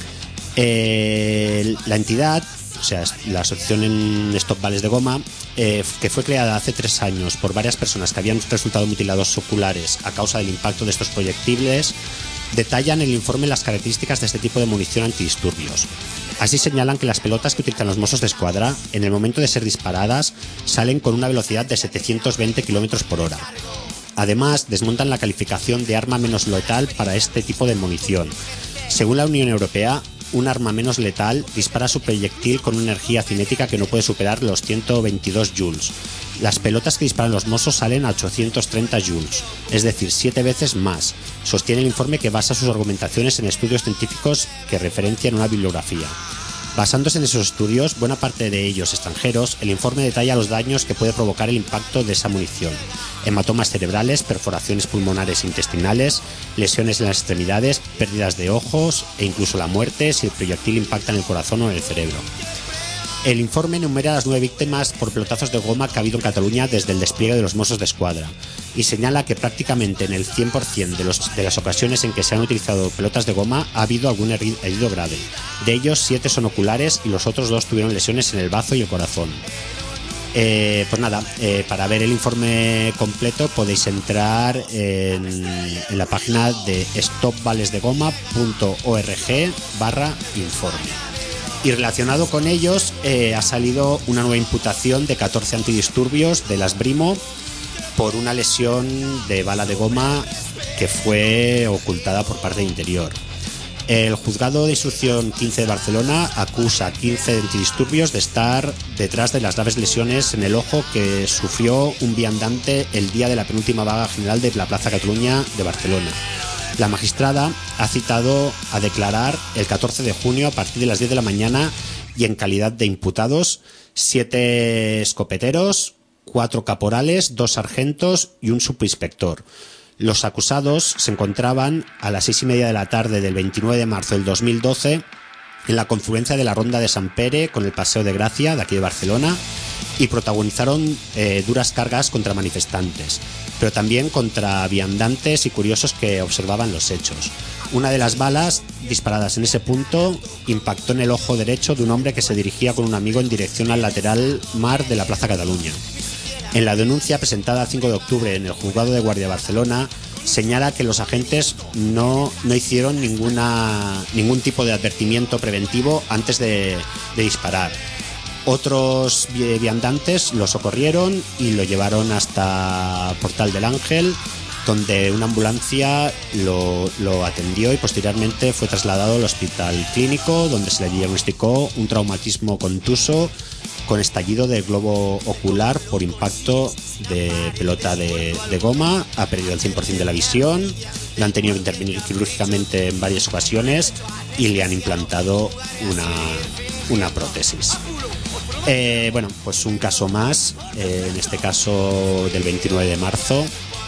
Eh, la entidad, o sea, la asociación en Stop Vales de Goma, eh, que fue creada hace tres años por varias personas que habían resultado mutilados oculares a causa del impacto de estos proyectiles, detallan en el informe las características de este tipo de munición antidisturbios. Así señalan que las pelotas que utilizan los Mossos de Escuadra, en el momento de ser disparadas, salen con una velocidad de setecientos veinte kilómetros por hora. Además, desmontan la calificación de arma menos letal para este tipo de munición. Según la Unión Europea, un arma menos letal dispara su proyectil con una energía cinética que no puede superar los ciento veintidós joules. Las pelotas que disparan los Mossos salen a ochocientos treinta joules, es decir, siete veces más. Sostiene el informe que basa sus argumentaciones en estudios científicos que referencian una bibliografía. Basándose en esos estudios, buena parte de ellos extranjeros, el informe detalla los daños que puede provocar el impacto de esa munición: hematomas cerebrales, perforaciones pulmonares e intestinales, lesiones en las extremidades, pérdidas de ojos e incluso la muerte si el proyectil impacta en el corazón o en el cerebro. El informe enumera las nueve víctimas por pelotazos de goma que ha habido en Cataluña desde el despliegue de los Mossos d'Esquadra y señala que prácticamente en el cien por ciento de, los, de las ocasiones en que se han utilizado pelotas de goma ha habido algún herido grave. De ellos, siete son oculares y los otros dos tuvieron lesiones en el bazo y el corazón. Eh, pues nada, eh, para ver el informe completo podéis entrar en, en la página de stop bales de goma punto org barra informe. Y relacionado con ellos eh, ha salido una nueva imputación de catorce antidisturbios de las Brimo por una lesión de bala de goma que fue ocultada por parte de Interior. El juzgado de instrucción quince de Barcelona acusa a quince antidisturbios de estar detrás de las graves lesiones en el ojo que sufrió un viandante el día de la penúltima vaga general de la Plaza Cataluña de Barcelona. La magistrada ha citado a declarar el catorce de junio a partir de las diez de la mañana y en calidad de imputados siete escopeteros, cuatro caporales, dos sargentos y un subinspector. Los acusados se encontraban a las seis y media de la tarde del veintinueve de marzo del dos mil doce en la confluencia de la Ronda de Sant Pere con el Paseo de Gracia de aquí de Barcelona y protagonizaron eh, duras cargas contra manifestantes, pero también contra viandantes y curiosos que observaban los hechos. Una de las balas disparadas en ese punto impactó en el ojo derecho de un hombre que se dirigía con un amigo en dirección al lateral mar de la Plaza Cataluña. En la denuncia presentada el cinco de octubre en el Juzgado de Guardia de Barcelona señala que los agentes no, no hicieron ninguna, ningún tipo de advertimiento preventivo antes de, de disparar. Otros viandantes lo socorrieron y lo llevaron hasta Portal del Ángel, donde una ambulancia lo, lo atendió y posteriormente fue trasladado al hospital clínico, donde se le diagnosticó un traumatismo contuso con estallido de globo ocular por impacto de pelota de, de goma. Ha perdido el cien por ciento de la visión, le han tenido que intervenir quirúrgicamente en varias ocasiones y le han implantado una, una prótesis. Eh, bueno, pues un caso más, eh, en este caso del veintinueve de marzo.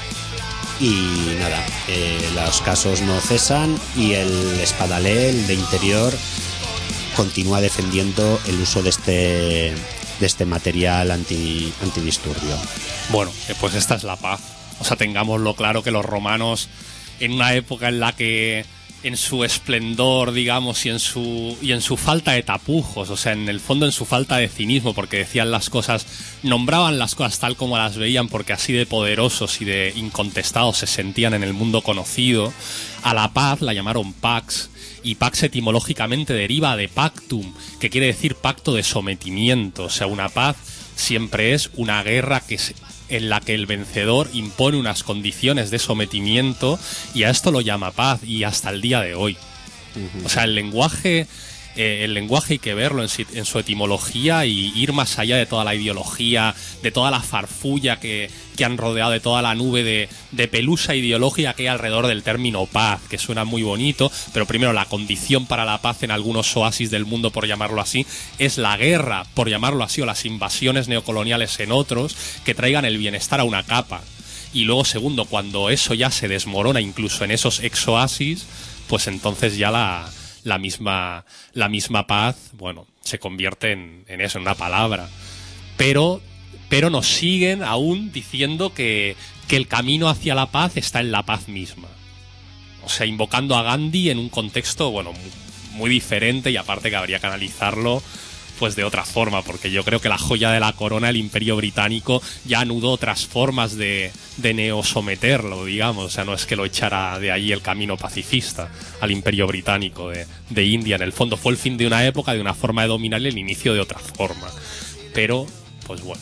Y nada, eh, los casos no cesan y el Espadaler, el de Interior, continúa defendiendo el uso de este de este material anti, antidisturbio.
Bueno, pues esta es la paz. O sea, tengámoslo claro que los romanos, en una época en la que en su esplendor, digamos, y en su y en su falta de tapujos, o sea, en el fondo en su falta de cinismo, porque decían las cosas, nombraban las cosas tal como las veían, porque así de poderosos y de incontestados se sentían en el mundo conocido. A la paz la llamaron pax, y pax etimológicamente deriva de pactum, que quiere decir pacto de sometimiento. O sea, una paz siempre es una guerra que se, en la que el vencedor impone unas condiciones de sometimiento, y a esto lo llama paz, y hasta el día de hoy. O sea, el lenguaje, eh, el lenguaje hay que verlo en, si, en su etimología y ir más allá de toda la ideología, de toda la farfulla que, que han rodeado, de toda la nube de, de pelusa ideológica que hay alrededor del término paz, que suena muy bonito, pero primero la condición para la paz en algunos oasis del mundo, por llamarlo así, es la guerra, por llamarlo así, o las invasiones neocoloniales en otros, que traigan el bienestar a una capa. Y luego, segundo, cuando eso ya se desmorona incluso en esos ex-oasis, pues entonces ya la, la misma la misma paz, bueno, se convierte en, en eso, en una palabra. Pero pero nos siguen aún diciendo que, que el camino hacia la paz está en la paz misma. O sea, invocando a Gandhi en un contexto, bueno, muy, muy diferente, y aparte que habría que analizarlo pues de otra forma, porque yo creo que la joya de la corona, el Imperio Británico, ya anudó otras formas de, de neosometerlo, digamos. O sea, no es que lo echara de ahí el camino pacifista al Imperio Británico de, de India. En el fondo fue el fin de una época, de una forma de dominar, y el inicio de otra forma. Pero, pues bueno,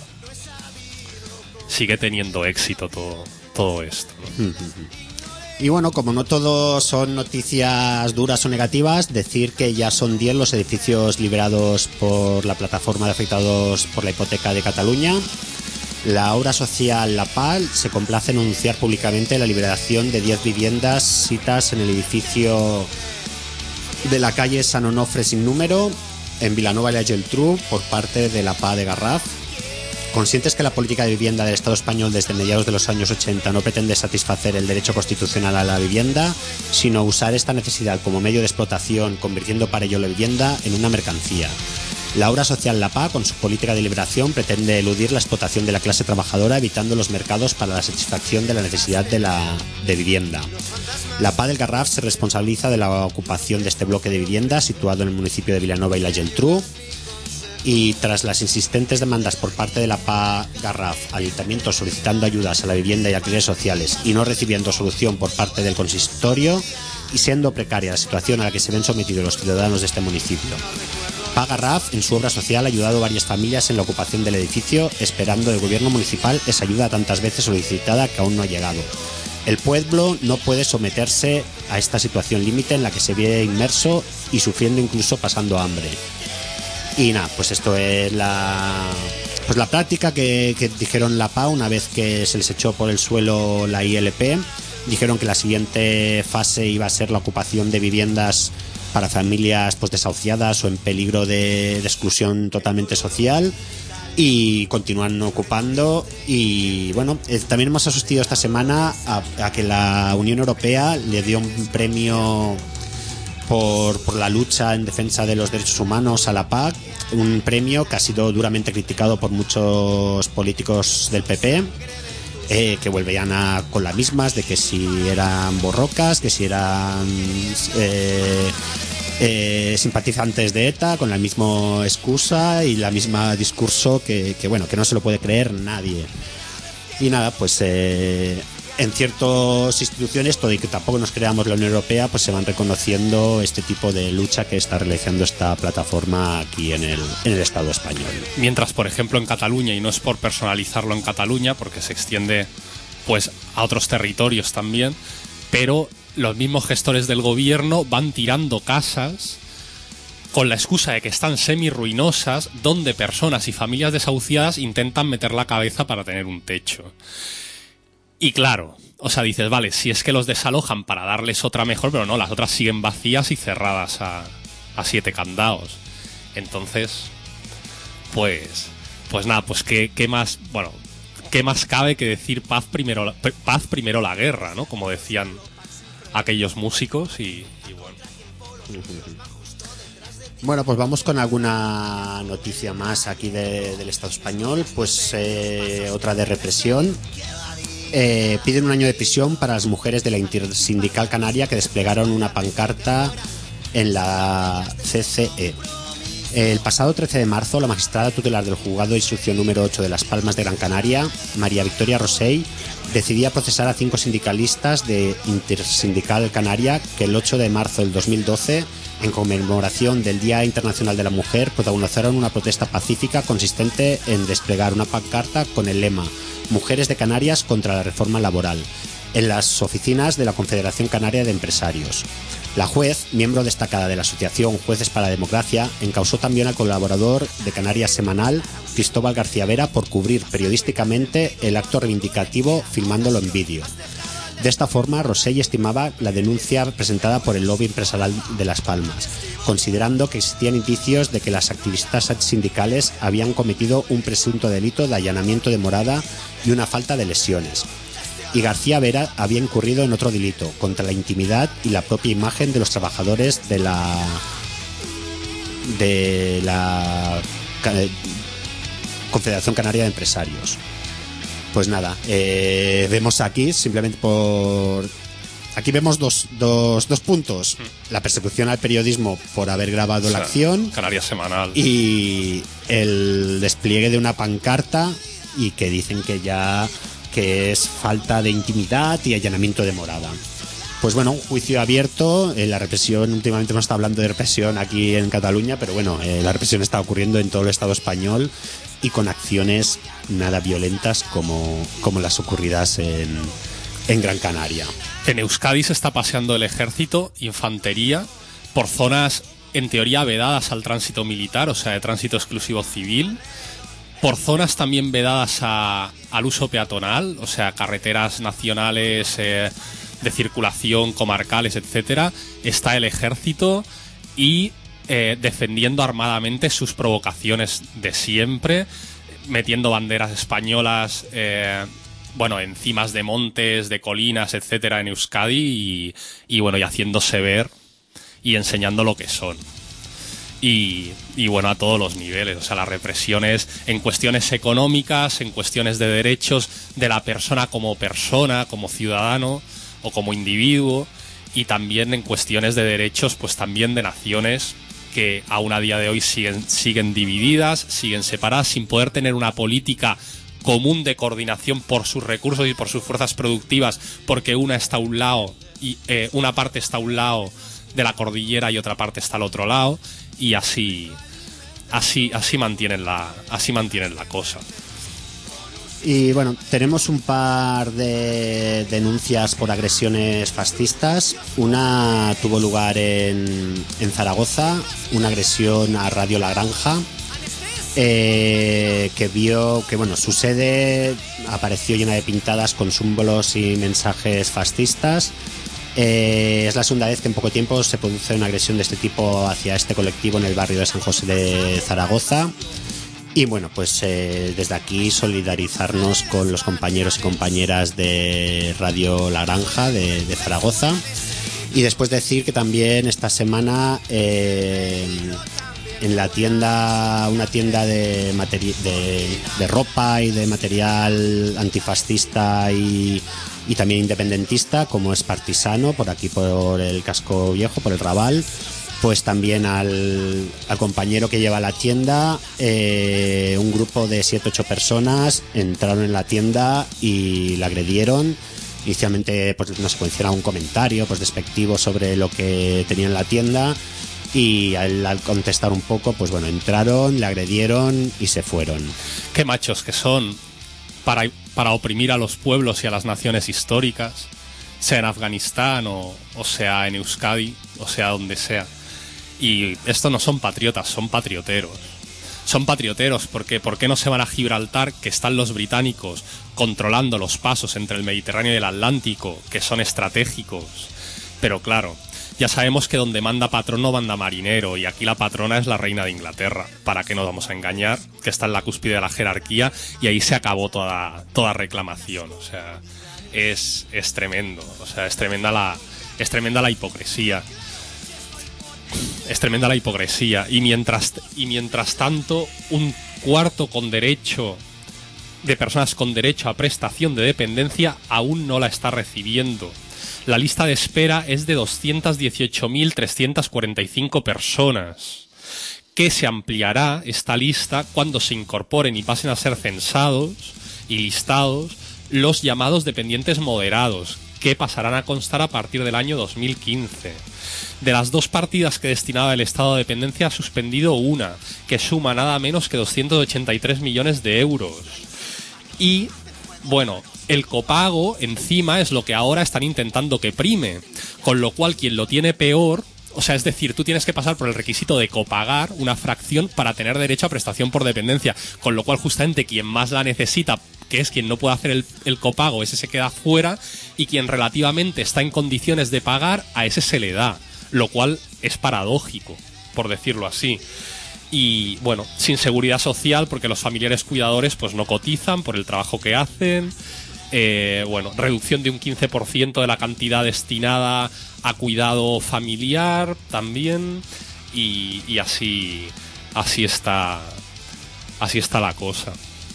sigue teniendo éxito todo, todo esto, ¿no?
Y bueno, como no todo son noticias duras o negativas, decir que ya son diez los edificios liberados por la plataforma de afectados por la hipoteca de Cataluña. La obra social La Pal se complace en anunciar públicamente la liberación de diez viviendas citas en el edificio de la calle San Onofre sin número, en Vilanova y la Geltrú por parte de la P A de Garraf. Conscientes que la política de vivienda del Estado español desde mediados de los años ochenta no pretende satisfacer el derecho constitucional a la vivienda, sino usar esta necesidad como medio de explotación, convirtiendo para ello la vivienda en una mercancía. La obra social La P A, con su política de liberación, pretende eludir la explotación de la clase trabajadora, evitando los mercados para la satisfacción de la necesidad de, la, de vivienda. La P A del Garraf se responsabiliza de la ocupación de este bloque de viviendas situado en el municipio de Vilanova y la Geltrú, y tras las insistentes demandas por parte de la P A Garraf, ayuntamientos solicitando ayudas a la vivienda y alquileres sociales y no recibiendo solución por parte del consistorio, y siendo precaria la situación a la que se ven sometidos los ciudadanos de este municipio, P A Garraf, en su obra social, ha ayudado a varias familias en la ocupación del edificio, esperando del gobierno municipal esa ayuda tantas veces solicitada que aún no ha llegado. El pueblo no puede someterse a esta situación límite en la que se ve inmerso y sufriendo, incluso pasando hambre. Y nada, pues esto es la pues la práctica que, que dijeron la P A una vez que se les echó por el suelo la I L P. Dijeron que la siguiente fase iba a ser la ocupación de viviendas para familias pues desahuciadas o en peligro de, de exclusión totalmente social, y continúan ocupando. Y bueno, eh, también hemos asistido esta semana a, a que la Unión Europea le dio un premio Por, por la lucha en defensa de los derechos humanos a la P A, un premio que ha sido duramente criticado por muchos políticos del P P, eh, que volvían a, con las mismas de que si eran borrocas, que si eran eh, eh, simpatizantes de ETA, con la misma excusa y la misma discurso que, que bueno, que no se lo puede creer nadie. Y nada, pues eh, en ciertas instituciones, todo y que tampoco nos creamos la Unión Europea, pues se van reconociendo este tipo de lucha que está realizando esta plataforma aquí en el, en el Estado español.
Mientras, por ejemplo, en Cataluña, y no es por personalizarlo en Cataluña, porque se extiende pues a otros territorios también, pero los mismos gestores del gobierno van tirando casas con la excusa de que están semi-ruinosas, donde personas y familias desahuciadas intentan meter la cabeza para tener un techo. Y claro, o sea, dices, vale, si es que los desalojan para darles otra mejor, pero no, las otras siguen vacías y cerradas a, a siete candados. Entonces, pues, pues nada, pues qué, qué más, bueno, qué más cabe que decir paz primero, paz primero la guerra, ¿no? Como decían aquellos músicos y, y bueno.
Bueno, pues vamos con alguna noticia más aquí de, del Estado español. Pues eh, otra de represión. Eh, piden un año de prisión para las mujeres de la Intersindical Canaria que desplegaron una pancarta en la C C E. El pasado trece de marzo, la magistrada tutelar del juzgado de instrucción número ocho de Las Palmas de Gran Canaria, María Victoria Rosell, decidía procesar a cinco sindicalistas de Intersindical Canaria que el ocho de marzo del dos mil doce, en conmemoración del Día Internacional de la Mujer, protagonizaron una protesta pacífica consistente en desplegar una pancarta con el lema Mujeres de Canarias contra la reforma laboral en las oficinas de la Confederación Canaria de Empresarios. La juez, miembro destacada de la Asociación Jueces para la Democracia, encausó también al colaborador de Canarias Semanal, Cristóbal García Vera, por cubrir periodísticamente el acto reivindicativo filmándolo en vídeo. De esta forma, Rosell estimaba la denuncia presentada por el lobby empresarial de Las Palmas, considerando que existían indicios de que las activistas sindicales habían cometido un presunto delito de allanamiento de morada y una falta de lesiones. Y García Vera había incurrido en otro delito, contra la intimidad y la propia imagen de los trabajadores de la de la Confederación Canaria de Empresarios. Pues nada, eh, vemos aquí, simplemente por... Aquí vemos dos, dos, dos puntos. La persecución al periodismo por haber grabado, o sea, la acción.
Canarias Semanal.
Y el despliegue de una pancarta y que dicen que ya... que es falta de intimidad y allanamiento de morada. Pues bueno, un juicio abierto. Eh, la represión, últimamente hemos estado hablando de represión aquí en Cataluña, pero bueno, eh, la represión está ocurriendo en todo el Estado español y con acciones nada violentas como, como las ocurridas en, en Gran Canaria.
En Euskadi se está paseando el ejército, infantería, por zonas en teoría vedadas al tránsito militar, o sea, de tránsito exclusivo civil, por zonas también vedadas a, al uso peatonal, o sea, carreteras nacionales eh, de circulación, comarcales, etcétera. Está el ejército y eh, defendiendo armadamente sus provocaciones de siempre, metiendo banderas españolas, eh, bueno, en cimas de montes, de colinas, etcétera, en Euskadi, y, y bueno, y haciéndose ver y enseñando lo que son. Y, y bueno, a todos los niveles, o sea, las represiones en cuestiones económicas, en cuestiones de derechos de la persona como persona, como ciudadano o como individuo, y también en cuestiones de derechos, pues también de naciones que aún a día de hoy siguen, siguen divididas, siguen separadas, sin poder tener una política común de coordinación por sus recursos y por sus fuerzas productivas, porque una está a un lado y eh, una parte está a un lado de la cordillera y otra parte está al otro lado, y así así así mantienen la así mantienen la cosa.
Y bueno, tenemos un par de denuncias por agresiones fascistas. Una tuvo lugar en, en Zaragoza, una agresión a Radio La Granja, eh, que vio que bueno, su sede apareció llena de pintadas con símbolos y mensajes fascistas. Eh, es la segunda vez que en poco tiempo se produce una agresión de este tipo hacia este colectivo en el barrio de San José de Zaragoza. Y bueno, pues eh, desde aquí solidarizarnos con los compañeros y compañeras de Radio La Granja de, de Zaragoza. Y después decir que también esta semana eh, en la tienda, una tienda de, materi- de, de ropa y de material antifascista y y también independentista, como es Partisano, por aquí por el Casco Viejo, por el Raval, pues también al, al compañero que lleva la tienda, eh, un grupo de siete ocho personas entraron en la tienda y la agredieron. Inicialmente, pues no sé, pues hicieron un comentario pues despectivo sobre lo que tenía en la tienda, y al, al contestar un poco, pues bueno, entraron, le agredieron y se fueron.
Qué machos que son para, para oprimir a los pueblos y a las naciones históricas, sea en Afganistán o, o sea en Euskadi, o sea donde sea. Y estos no son patriotas, son patrioteros. Son patrioteros porque ¿por qué no se van a Gibraltar, que están los británicos controlando los pasos entre el Mediterráneo y el Atlántico, que son estratégicos? Pero claro, ya sabemos que donde manda patrón no manda marinero, y aquí la patrona es la reina de Inglaterra. ¿Para qué nos vamos a engañar? Que está en la cúspide de la jerarquía, y ahí se acabó toda, toda reclamación. O sea, es, es tremendo. O sea, es tremenda la, es tremenda la hipocresía. Es tremenda la hipocresía. Y mientras, y mientras tanto, un cuarto con derecho de personas con derecho a prestación de dependencia aún no la está recibiendo. La lista de espera es de doscientas dieciocho mil trescientas cuarenta y cinco personas, que se ampliará esta lista cuando se incorporen y pasen a ser censados y listados los llamados dependientes moderados, que pasarán a constar a partir del año dos mil quince. De las dos partidas que destinaba el Estado a dependencia, ha suspendido una, que suma nada menos que doscientos ochenta y tres millones de euros. Y, bueno, el copago encima es lo que ahora están intentando que prime, con lo cual quien lo tiene peor, o sea, es decir, tú tienes que pasar por el requisito de copagar una fracción para tener derecho a prestación por dependencia, con lo cual justamente quien más la necesita, que es quien no puede hacer el, el copago, ese se queda fuera, y quien relativamente está en condiciones de pagar, a ese se le da, lo cual es paradójico, por decirlo así. Y bueno, sin seguridad social, porque los familiares cuidadores pues no cotizan por el trabajo que hacen. Eh, bueno, reducción de un quince por ciento de la cantidad destinada a cuidado familiar también, y, y así así está así está la cosa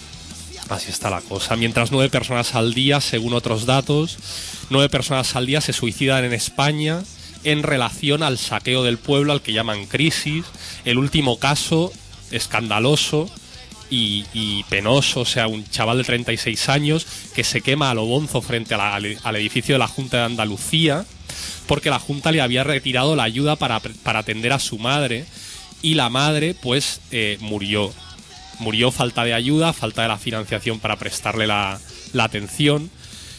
así está la cosa mientras nueve personas al día, según otros datos, nueve personas al día se suicidan en España en relación al saqueo del pueblo, al que llaman crisis. El último caso escandaloso Y, y penoso, o sea, un chaval de treinta y seis años que se quema a lo bonzo frente a la, al, al edificio de la Junta de Andalucía, porque la Junta le había retirado la ayuda para, para atender a su madre, y la madre pues eh, murió murió falta de ayuda, falta de la financiación para prestarle la, la atención.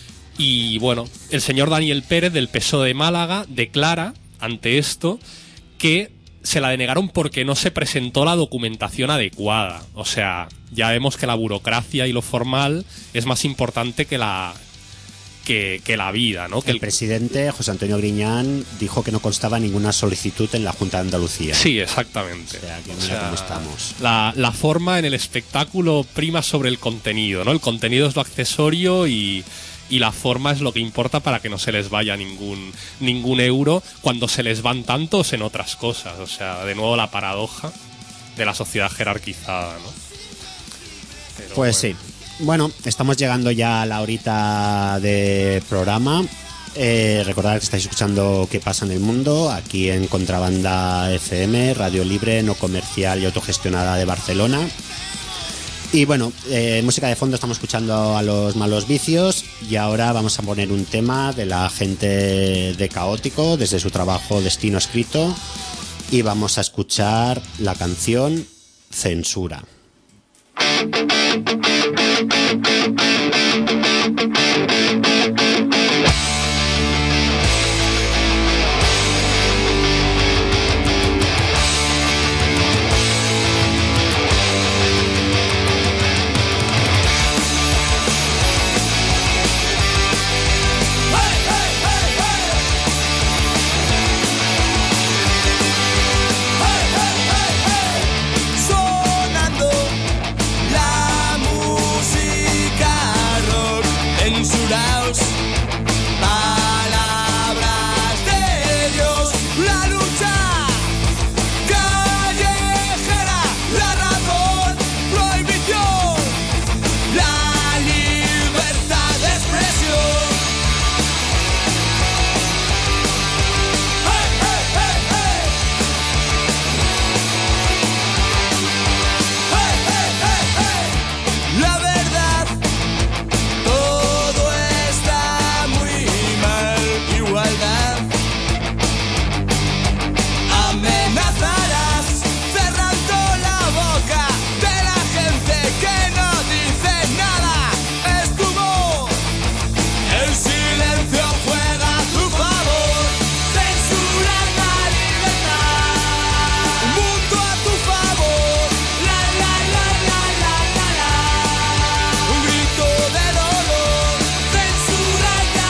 Y bueno, el señor Daniel Pérez, del P S O E de Málaga, declara ante esto que se la denegaron porque no se presentó la documentación adecuada. O sea, ya vemos que la burocracia y lo formal es más importante que la que, que la vida, ¿no? Que
el,
el
presidente, José Antonio Griñán, dijo que no constaba ninguna solicitud en la Junta de Andalucía.
Sí, exactamente.
O sea, que mira
O sea,
cómo estamos.
La, la forma en el espectáculo prima sobre el contenido, ¿no? El contenido es lo accesorio y, y la forma es lo que importa para que no se les vaya ningún, ningún euro cuando se les van tantos en otras cosas. O sea, de nuevo la paradoja de la sociedad jerarquizada, ¿no? Pero
Pues
bueno.
sí. Bueno, estamos llegando ya a la horita de programa. Eh, recordad que estáis escuchando ¿Qué pasa en el mundo? Aquí en Contrabanda F M, radio libre, no comercial y autogestionada de Barcelona. Y bueno, eh, música de fondo estamos escuchando a Los Malos Vicios y ahora vamos a poner un tema de la gente de Caótico desde su trabajo Destino Escrito y vamos a escuchar la canción Censura.
Sonando la música rock, censuraos, palabras de Dios, la lucha callejera, la razón, prohibición, la libertad de expresión. ¡Hey, hey, hey, hey! ¡Hey, hey, hey, hey! La verdad, todo está muy mal. Igualdad, amenazarás cerrando la boca de la gente que no dice nada. Es tu voz, el silencio juega a tu favor. Censura la libertad, un mundo a tu favor. La la la la la la la, un grito de dolor. Censura la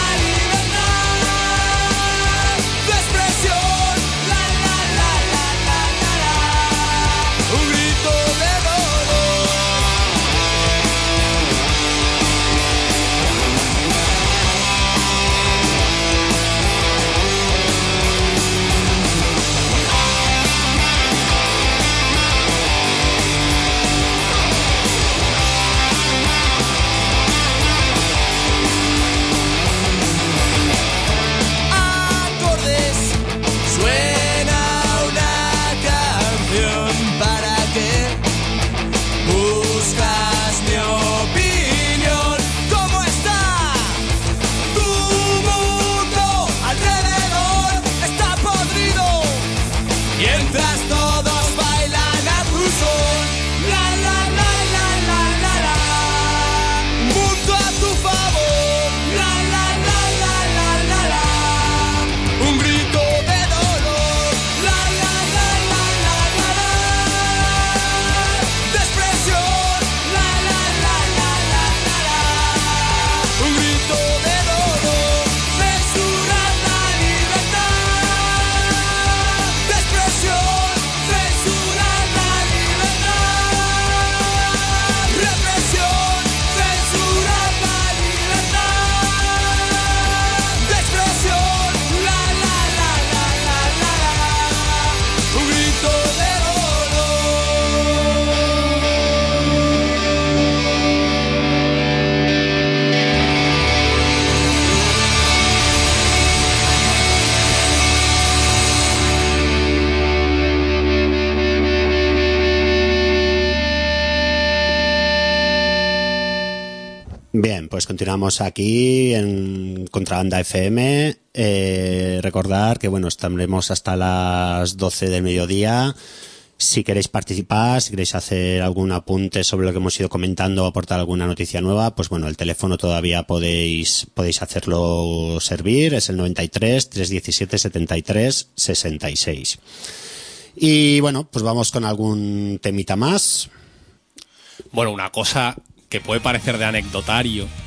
libertad de expresión. La la la la la la la, un grito de dolor. Acordes, suena una canción. ¿Para qué buscas mi opinión? ¿Cómo está tu mundo alrededor? Está podrido mientras todos bailan a tu son. La la la la la la la, un mundo a tu favor. La la la la la la la, un grito de dolor. La la la la la la la, de expresión. La la la la la la la, un grito de dolor. Censura la libertad de expresión. Censura la libertad, represión. Censura la libertad de expresión. La la la la la la la, un grito de
Bien, pues continuamos aquí en Contrabanda F M. Eh, recordar que bueno, estaremos hasta las doce del mediodía. Si queréis participar, si queréis hacer algún apunte sobre lo que hemos ido comentando o aportar alguna noticia nueva, pues bueno, el teléfono todavía podéis podéis hacerlo servir, es el noventa y tres, trescientos diecisiete, setenta y tres, sesenta y seis. Y bueno, pues vamos con algún temita más.
Bueno, una cosa que puede parecer de anecdotario,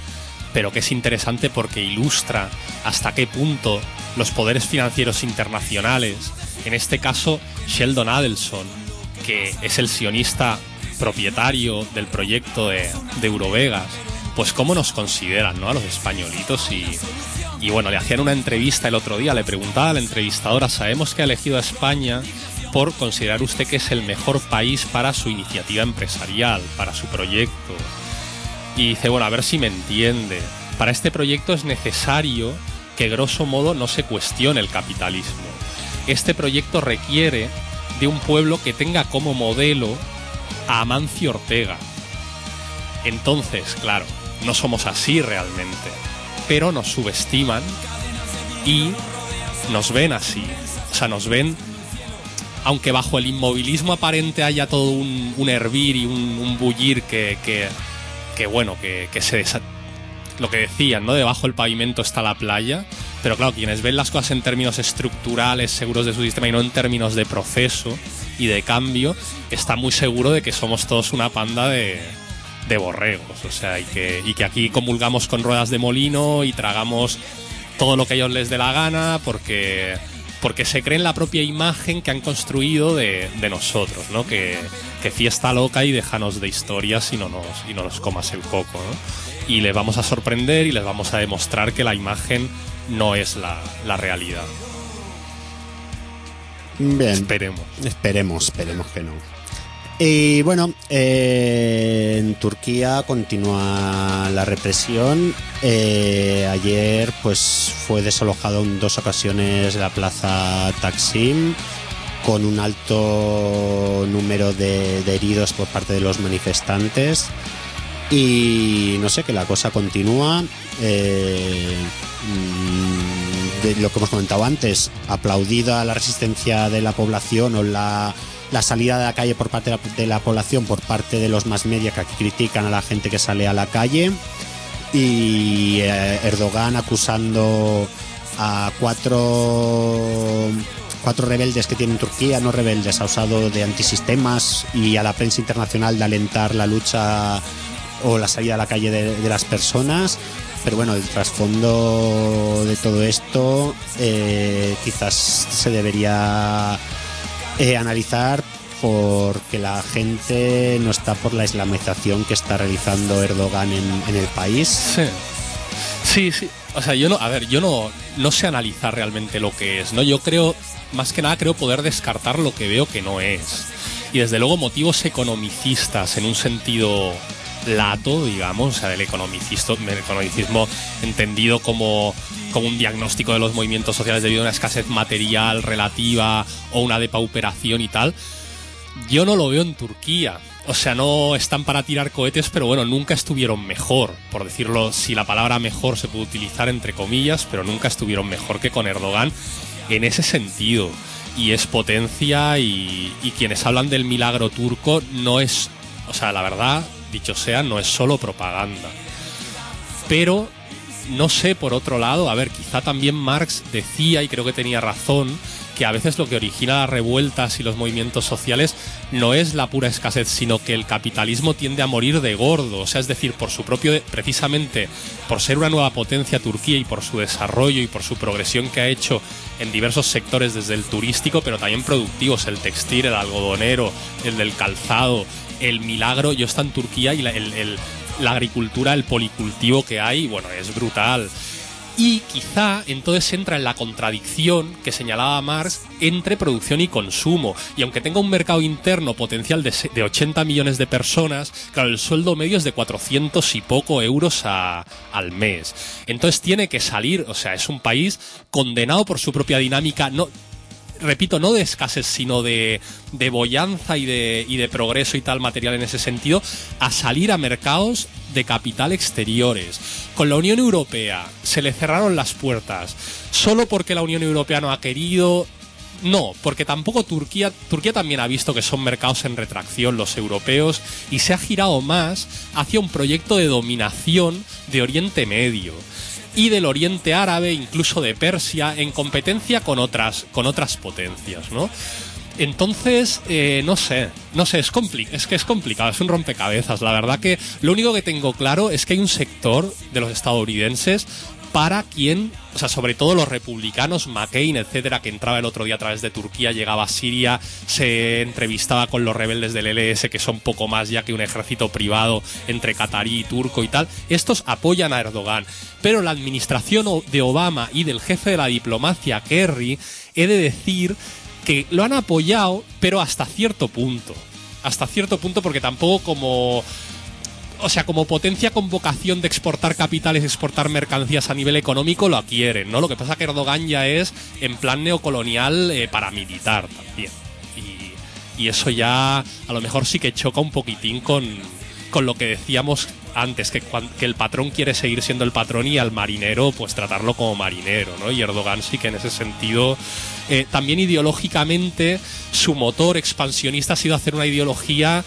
pero que es interesante porque ilustra hasta qué punto los poderes financieros internacionales, en este caso Sheldon Adelson, que es el sionista propietario del proyecto de, de Eurovegas, pues cómo nos consideran, ¿no?, a los españolitos. Y, y bueno, le hacían una entrevista el otro día, le preguntaba a la entrevistadora: sabemos que ha elegido a España por considerar usted que es el mejor país para su iniciativa empresarial, para su proyecto. Y dice, bueno, a ver si me entiende, para este proyecto es necesario que grosso modo no se cuestione el capitalismo. Este proyecto requiere de un pueblo que tenga como modelo a Amancio Ortega. Entonces, claro, no somos así realmente, pero nos subestiman y nos ven así. O sea, nos ven, aunque bajo el inmovilismo aparente haya todo un, un hervir y un, un bullir que, que, que bueno, que, que se desa- lo que decían, ¿no? Debajo del pavimento está la playa. Pero claro, quienes ven las cosas en términos estructurales, seguros de su sistema, y no en términos de proceso y de cambio, está muy seguro de que somos todos una panda de, de borregos. O sea, y que, y que aquí comulgamos con ruedas de molino y tragamos todo lo que a ellos les dé la gana porque, porque se creen la propia imagen que han construido de, de nosotros, ¿no? Que, que fiesta loca y déjanos de historias y no nos, y no nos comas el coco, ¿no? Y les vamos a sorprender y les vamos a demostrar que la imagen no es la, la realidad.
Bien.
Esperemos.
Esperemos, esperemos que no. Y bueno, eh, en Turquía continúa la represión. Eh, ayer pues fue desalojado en dos ocasiones la plaza Taksim, con un alto número de, de heridos por parte de los manifestantes. Y no sé, que la cosa continúa. Eh, de lo que hemos comentado antes, aplaudida la resistencia de la población o la, la salida de la calle por parte de la, de la población por parte de los más media, que critican a la gente que sale a la calle. Y eh, Erdogan acusando a cuatro cuatro rebeldes que tiene en Turquía, no rebeldes, ha usado de antisistemas, y a la prensa internacional de alentar la lucha o la salida a la calle de, de las personas. Pero bueno, el trasfondo de todo esto eh, quizás se debería eh, analizar, porque la gente no está por la islamización que está realizando Erdogan en, en el país.
Sí. Sí, sí. O sea, yo no, a ver, yo no, no sé analizar realmente lo que es, ¿no? Yo creo, más que nada, creo poder descartar lo que veo que no es. Y desde luego motivos economicistas en un sentido lato, digamos, o sea, del economicismo, del economicismo entendido como, como un diagnóstico de los movimientos sociales debido a una escasez material relativa o una depauperación y tal, yo no lo veo en Turquía. O sea, no están para tirar cohetes, pero bueno, nunca estuvieron mejor, por decirlo, si la palabra mejor se puede utilizar entre comillas, pero nunca estuvieron mejor que con Erdogan en ese sentido. Y es potencia, y, y quienes hablan del milagro turco no es, o sea, la verdad, dicho sea, no es solo propaganda. Pero, no sé, por otro lado, a ver, quizá también Marx decía, y creo que tenía razón, que a veces lo que origina las revueltas y los movimientos sociales no es la pura escasez, sino que el capitalismo tiende a morir de gordo. O sea, es decir, por su propio, precisamente por ser una nueva potencia Turquía y por su desarrollo y por su progresión que ha hecho en diversos sectores, desde el turístico, pero también productivos, el textil, el algodonero, el del calzado, el milagro. Yo estoy en Turquía y la, el, el, la agricultura, el policultivo que hay, bueno, es brutal. Y quizá entonces entra en la contradicción que señalaba Marx entre producción y consumo. Y aunque tenga un mercado interno potencial de, de ochenta millones de personas, claro, el sueldo medio es de cuatrocientos y poco euros a, al mes. Entonces tiene que salir, o sea, es un país condenado por su propia dinámica, no... repito, no de escasez, sino de, de bollanza y de, y de progreso y tal material en ese sentido, a salir a mercados de capital exteriores. Con la Unión Europea se le cerraron las puertas solo porque la Unión Europea no ha querido. No, porque tampoco Turquía, Turquía también ha visto que son mercados en retracción los europeos, y se ha girado más hacia un proyecto de dominación de Oriente Medio y del Oriente Árabe, incluso de Persia, en competencia con otras, con otras potencias, ¿no? Entonces, eh, no sé, no sé, es, compli- es que es complicado, es un rompecabezas. La verdad que lo único que tengo claro es que hay un sector de los estadounidenses para quien, o sea, sobre todo los republicanos, McCain, etcétera, que entraba el otro día a través de Turquía, llegaba a Siria, se entrevistaba con los rebeldes del L S, que son poco más ya que un ejército privado entre catarí y turco y tal. Estos apoyan a Erdogan, pero la administración de Obama y del jefe de la diplomacia, Kerry, he de decir que lo han apoyado, pero hasta cierto punto. Hasta cierto punto, porque tampoco como... O sea, como potencia con vocación de exportar capitales, exportar mercancías a nivel económico, lo adquieren, ¿no? Lo que pasa que Erdogan ya es en plan neocolonial eh, paramilitar también. Y, y eso ya a lo mejor sí que choca un poquitín con, con lo que decíamos antes, que, que el patrón quiere seguir siendo el patrón y al marinero pues tratarlo como marinero, ¿no? Y Erdogan sí que en ese sentido... Eh, también ideológicamente su motor expansionista ha sido hacer una ideología...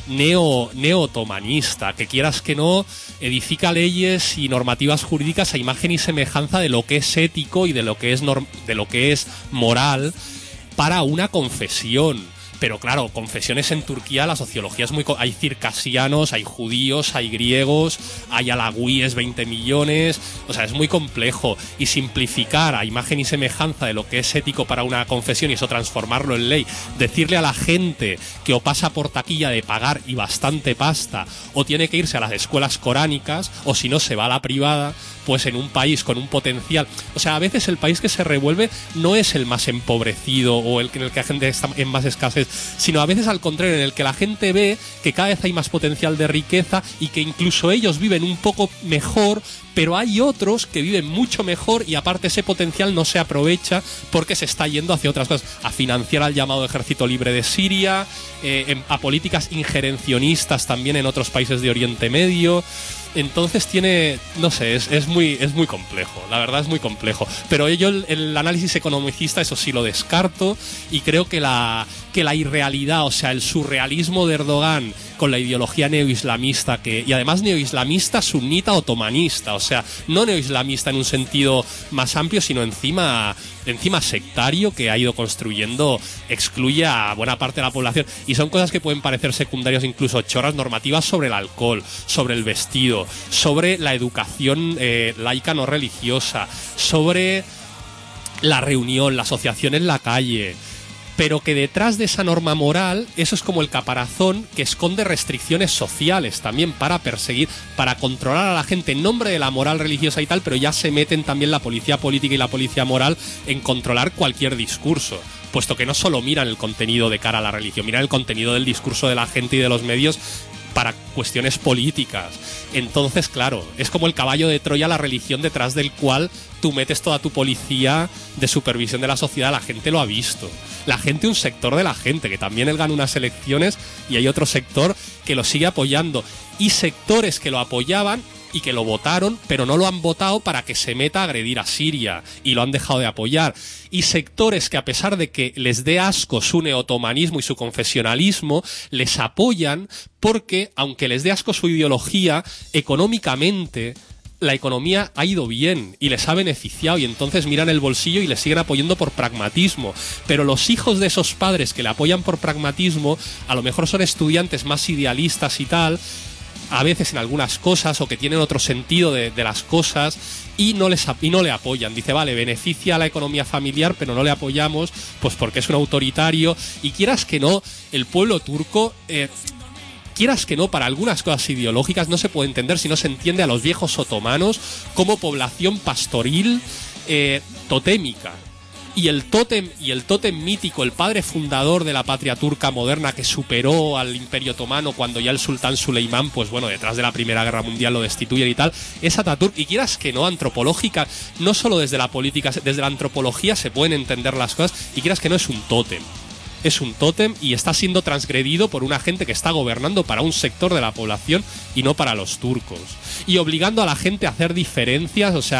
neo neo-otomanista, que quieras que no, edifica leyes y normativas jurídicas a imagen y semejanza de lo que es ético y de lo que es norm- de lo que es moral para una confesión. Pero claro, confesiones en Turquía, la sociología es muy... Co- hay circasianos, hay judíos, hay griegos, hay alawíes veinte millones... O sea, es muy complejo. Y simplificar a imagen y semejanza de lo que es ético para una confesión y eso transformarlo en ley, decirle a la gente que o pasa por taquilla de pagar y bastante pasta, o tiene que irse a las escuelas coránicas, o si no se va a la privada, pues en un país con un potencial... O sea, a veces el país que se revuelve no es el más empobrecido o el en el que la gente está en más escasez, sino a veces al contrario, en el que la gente ve que cada vez hay más potencial de riqueza y que incluso ellos viven un poco mejor, pero hay otros que viven mucho mejor y aparte ese potencial no se aprovecha porque se está yendo hacia otras cosas, a financiar al llamado Ejército Libre de Siria, eh, a políticas injerencionistas también en otros países de Oriente Medio. Entonces tiene, no sé, es, es muy es muy complejo, la verdad es muy complejo. Pero yo el, el análisis economicista, eso sí lo descarto, y creo que la, que la irrealidad, o sea, el surrealismo de Erdogan con la ideología neoislamista, que, y además neoislamista sunita otomanista, o sea, no neoislamista en un sentido más amplio, sino encima, encima sectario, que ha ido construyendo, excluye a buena parte de la población. Y son cosas que pueden parecer secundarias, incluso chorras normativas sobre el alcohol, sobre el vestido, sobre la educación eh, laica no religiosa, sobre la reunión, la asociación en la calle, pero que detrás de esa norma moral, eso es como el caparazón que esconde restricciones sociales también para perseguir, para controlar a la gente en nombre de la moral religiosa y tal, pero ya se meten también la policía política y la policía moral en controlar cualquier discurso, puesto que no solo miran el contenido de cara a la religión, miran el contenido del discurso de la gente y de los medios para cuestiones políticas. Entonces, claro, es como el caballo de Troya, la religión detrás del cual tú metes toda tu policía de supervisión de la sociedad. La gente lo ha visto. La gente, un sector de la gente, que también él gana unas elecciones y hay otro sector que lo sigue apoyando. Y sectores que lo apoyaban y que lo votaron, pero no lo han votado para que se meta a agredir a Siria y lo han dejado de apoyar. Y sectores que, a pesar de que les dé asco su neotomanismo y su confesionalismo, les apoyan porque, aunque les dé asco su ideología, económicamente la economía ha ido bien y les ha beneficiado, y entonces miran el bolsillo y les siguen apoyando por pragmatismo. Pero los hijos de esos padres que le apoyan por pragmatismo a lo mejor son estudiantes más idealistas y tal, a veces en algunas cosas, o que tienen otro sentido de, de las cosas, y no les y no le apoyan. Dice, vale, beneficia a la economía familiar, pero no le apoyamos pues porque es un autoritario. Y quieras que no, el pueblo turco, eh, quieras que no, para algunas cosas ideológicas no se puede entender si no se entiende a los viejos otomanos como población pastoril eh, totémica. Y el tótem, y el tótem mítico, el padre fundador de la patria turca moderna que superó al Imperio Otomano cuando ya el sultán Suleimán, pues bueno, detrás de la Primera Guerra Mundial lo destituyen y tal, es Ataturk. Y quieras que no, antropológica, no solo desde la política, desde la antropología se pueden entender las cosas, y quieras que no, es un tótem. Es un tótem y está siendo transgredido por una gente que está gobernando para un sector de la población y no para los turcos. Y obligando a la gente a hacer diferencias, o sea,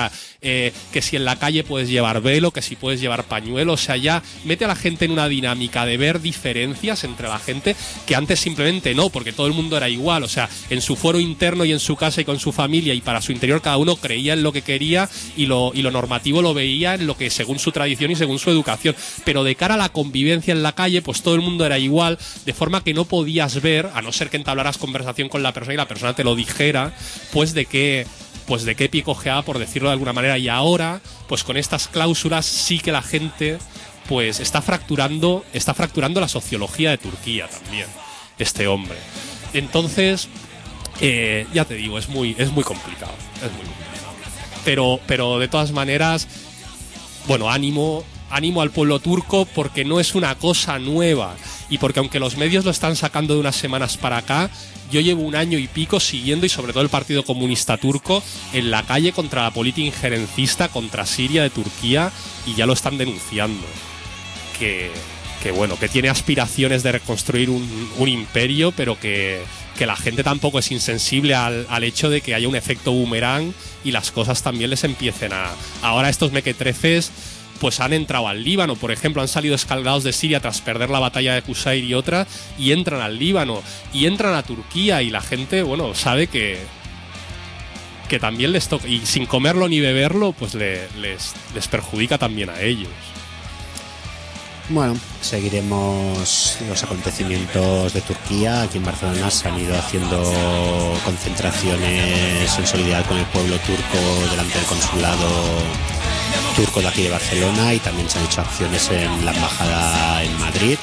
eh, que si en la calle puedes llevar velo, que si puedes llevar pañuelo, o sea, ya mete a la gente en una dinámica de ver diferencias entre la gente que antes simplemente no, porque todo el mundo era igual, o sea, en su foro interno y en su casa y con su familia y para su interior cada uno creía en lo que quería y lo, y lo normativo lo veía en lo que según su tradición y según su educación, pero de cara a la convivencia en la calle, pues todo el mundo era igual, de forma que no podías ver, a no ser que entablaras conversación con la persona y la persona te lo dijera, pues de qué pues de qué pie cojeaba, por decirlo de alguna manera, y ahora, pues con estas cláusulas sí que la gente pues está fracturando, está fracturando la sociología de Turquía también, este hombre. Entonces, eh, ya te digo, es muy, es muy complicado, es muy complicado. Pero, pero de todas maneras, bueno, ánimo, ánimo al pueblo turco porque no es una cosa nueva y porque aunque los medios lo están sacando de unas semanas para acá, yo llevo un año y pico siguiendo, y sobre todo el Partido Comunista Turco, en la calle contra la política injerencista, contra Siria de Turquía, y ya lo están denunciando. Que, que bueno, que tiene aspiraciones de reconstruir un, un imperio, pero que, que la gente tampoco es insensible al, al hecho de que haya un efecto boomerang y las cosas también les empiecen a... Ahora estos mequetrefes pues han entrado al Líbano, por ejemplo, han salido escaldados de Siria tras perder la batalla de Qusair y otra, y entran al Líbano, y entran a Turquía, y la gente, bueno, sabe que que también les toca, y sin comerlo ni beberlo, pues le, les, les perjudica también a ellos.
Bueno, seguiremos los acontecimientos de Turquía. Aquí en Barcelona se han ido haciendo concentraciones en solidaridad con el pueblo turco delante del consulado turco de aquí de Barcelona, y también se han hecho acciones en la embajada en Madrid.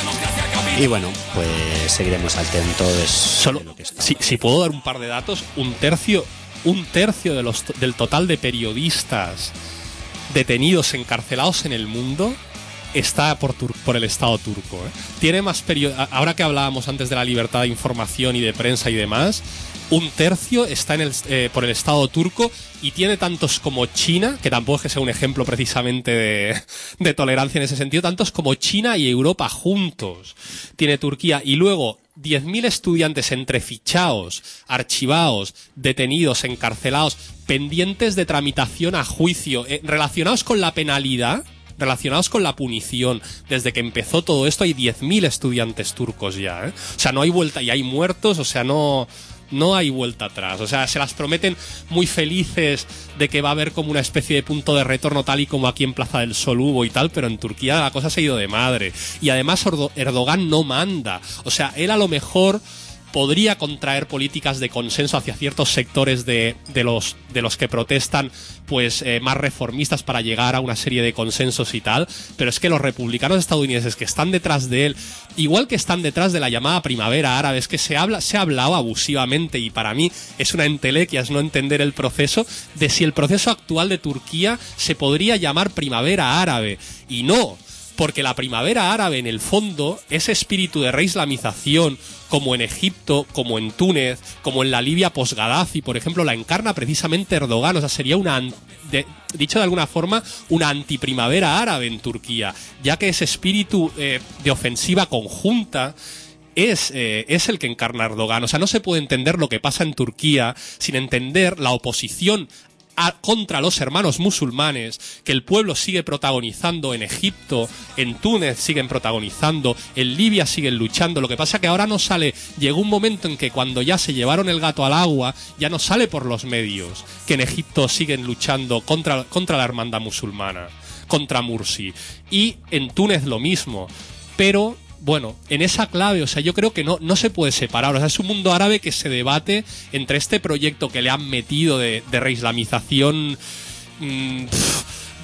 Y bueno, pues seguiremos atentos de,
Solo,
de lo que está.
Si, si puedo dar un par de datos, un tercio, un tercio de los, del total de periodistas detenidos, encarcelados en el mundo, está por, tur por el Estado turco, ¿eh? Tiene más periodistas. Ahora que hablábamos antes de la libertad de información y de prensa y demás, un tercio está en el, eh, por el Estado turco, y tiene tantos como China, que tampoco es que sea un ejemplo precisamente de, de tolerancia en ese sentido, tantos como China y Europa juntos tiene Turquía. Y luego diez mil estudiantes entre fichaos, archivados, detenidos, encarcelados, pendientes de tramitación a juicio, eh, relacionados con la penalidad, relacionados con la punición. Desde que empezó todo esto hay diez mil estudiantes turcos ya, ¿eh? O sea, no hay vuelta, y hay muertos, o sea, no... No hay vuelta atrás, o sea, se las prometen muy felices de que va a haber como una especie de punto de retorno tal y como aquí en Plaza del Sol hubo y tal, pero en Turquía la cosa se ha ido de madre. Y además Erdogan no manda, o sea, él a lo mejor podría contraer políticas de consenso hacia ciertos sectores de, de, los, de los que protestan, pues eh, más reformistas, para llegar a una serie de consensos y tal, pero es que los republicanos estadounidenses que están detrás de él, igual que están detrás de la llamada primavera árabe, es que se habla, se ha hablado abusivamente, y para mí es una entelequia es no entender el proceso, de si el proceso actual de Turquía se podría llamar primavera árabe, y no, porque la primavera árabe en el fondo, ese espíritu de reislamización, como en Egipto, como en Túnez, como en la Libia post-Gaddafi, por ejemplo, la encarna precisamente Erdogan. O sea, sería una, de, dicho de alguna forma, una antiprimavera árabe en Turquía, ya que ese espíritu eh, de ofensiva conjunta es, eh, es el que encarna Erdogan. O sea, no se puede entender lo que pasa en Turquía sin entender la oposición A, contra los hermanos musulmanes, que el pueblo sigue protagonizando en Egipto, en Túnez siguen protagonizando, en Libia siguen luchando. Lo que pasa que ahora no sale, llegó un momento en que cuando ya se llevaron el gato al agua, ya no sale por los medios, que en Egipto siguen luchando contra, contra la hermandad musulmana, contra Mursi, y en Túnez lo mismo, pero bueno, en esa clave, o sea, yo creo que no, no se puede separar. O sea, es un mundo árabe que se debate entre este proyecto que le han metido de, de reislamización mmm, pff,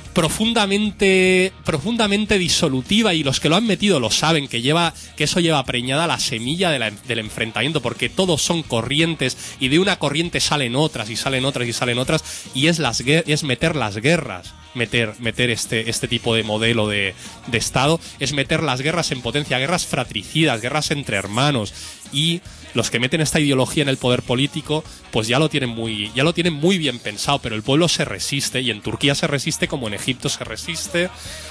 profundamente profundamente disolutiva, y los que lo han metido lo saben, que lleva que eso lleva preñada la semilla de la, del enfrentamiento, porque todos son corrientes, y de una corriente salen otras y salen otras y salen otras, y es las es meter las guerras, meter meter este este tipo de modelo de, de Estado, es meter las guerras en potencia, guerras fratricidas, guerras entre hermanos, y los que meten esta ideología en el poder político, pues ya lo tienen muy, ya lo tienen muy bien pensado, pero el pueblo se resiste, y en Turquía se resiste como en Egipto se resiste,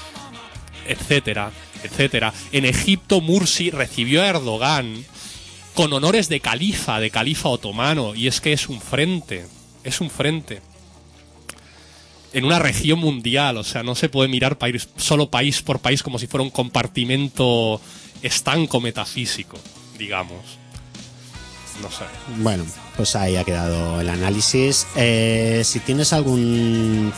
etcétera, etcétera. En Egipto Mursi recibió a Erdogan con honores de califa, de califa otomano, y es que es un frente, es un frente. en una región mundial, o sea, no se puede mirar país, solo país por país como si fuera un compartimento estanco metafísico, digamos. No sé.
Bueno, pues ahí ha quedado el análisis. Eh, si tienes algún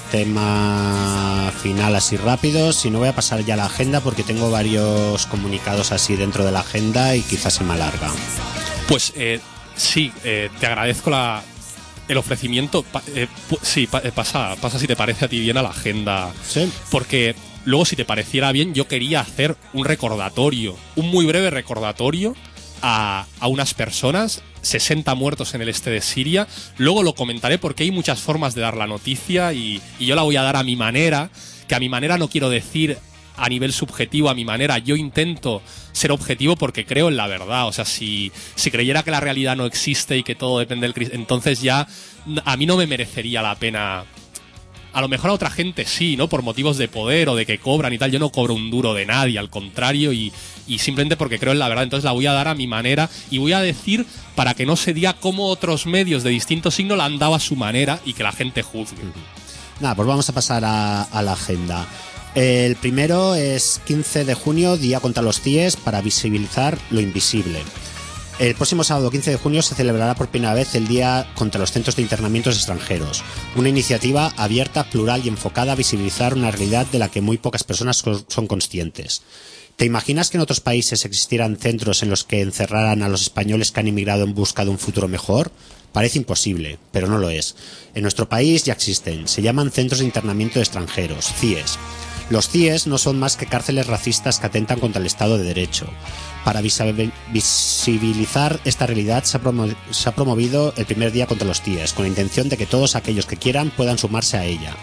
tema final así rápido, si no voy a pasar ya a la agenda porque tengo varios comunicados así dentro de la agenda y quizás se me alarga.
Pues eh, sí, eh, te agradezco la, el ofrecimiento. Pa, eh, pu- sí, pa, eh, pasa, pasa si te parece a ti bien a la agenda.
Sí.
Porque luego, si te pareciera bien, yo quería hacer un recordatorio, un muy breve recordatorio a, a unas personas, sesenta muertos en el este de Siria. Luego lo comentaré porque hay muchas formas de dar la noticia y, y yo la voy a dar a mi manera, que a mi manera no quiero decir a nivel subjetivo, a mi manera. Yo intento ser objetivo porque creo en la verdad. O sea, si, si creyera que la realidad no existe y que todo depende del Cristo, entonces ya a mí no me merecería la pena. A lo mejor a otra gente sí, ¿no? Por motivos de poder o de que cobran y tal. Yo no cobro un duro de nadie, al contrario, y, y simplemente porque creo en la verdad. Entonces la voy a dar a mi manera y voy a decir para que no se diga cómo otros medios de distinto signo la han dado a su manera y que la gente juzgue.
Nada, pues vamos a pasar a, a la agenda. El primero es quince de junio, Día contra los C I E S, para visibilizar lo invisible. El próximo sábado quince de junio se celebrará por primera vez el Día contra los Centros de Internamientos Extranjeros, una iniciativa abierta, plural y enfocada a visibilizar una realidad de la que muy pocas personas son conscientes. ¿Te imaginas que en otros países existieran centros en los que encerraran a los españoles que han emigrado en busca de un futuro mejor? Parece imposible, pero no lo es. En nuestro país ya existen, se llaman Centros de Internamiento de Extranjeros, C I E S. Los C I E S no son más que cárceles racistas que atentan contra el Estado de Derecho. Para visibilizar esta realidad se ha, promo- se ha promovido el primer día contra los C I E S, con la intención de que todos aquellos que quieran puedan sumarse a ella.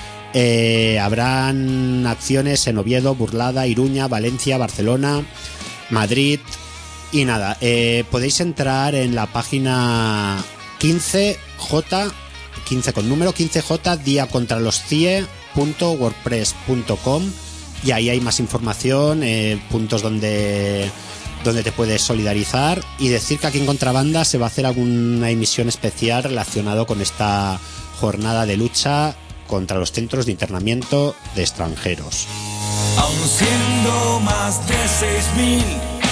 Eh, habrán acciones en Oviedo, Burlada, Iruña, Valencia, Barcelona, Madrid y nada. Eh, podéis entrar en la página quince J, quince con número, quince J, día contra los C I E punto wordpress punto com, y ahí hay más información, eh, puntos donde... donde te puedes solidarizar, y decir que aquí en Contrabanda se va a hacer alguna emisión especial relacionado con esta jornada de lucha contra los centros de internamiento de extranjeros.
Aun siendo más de seis mil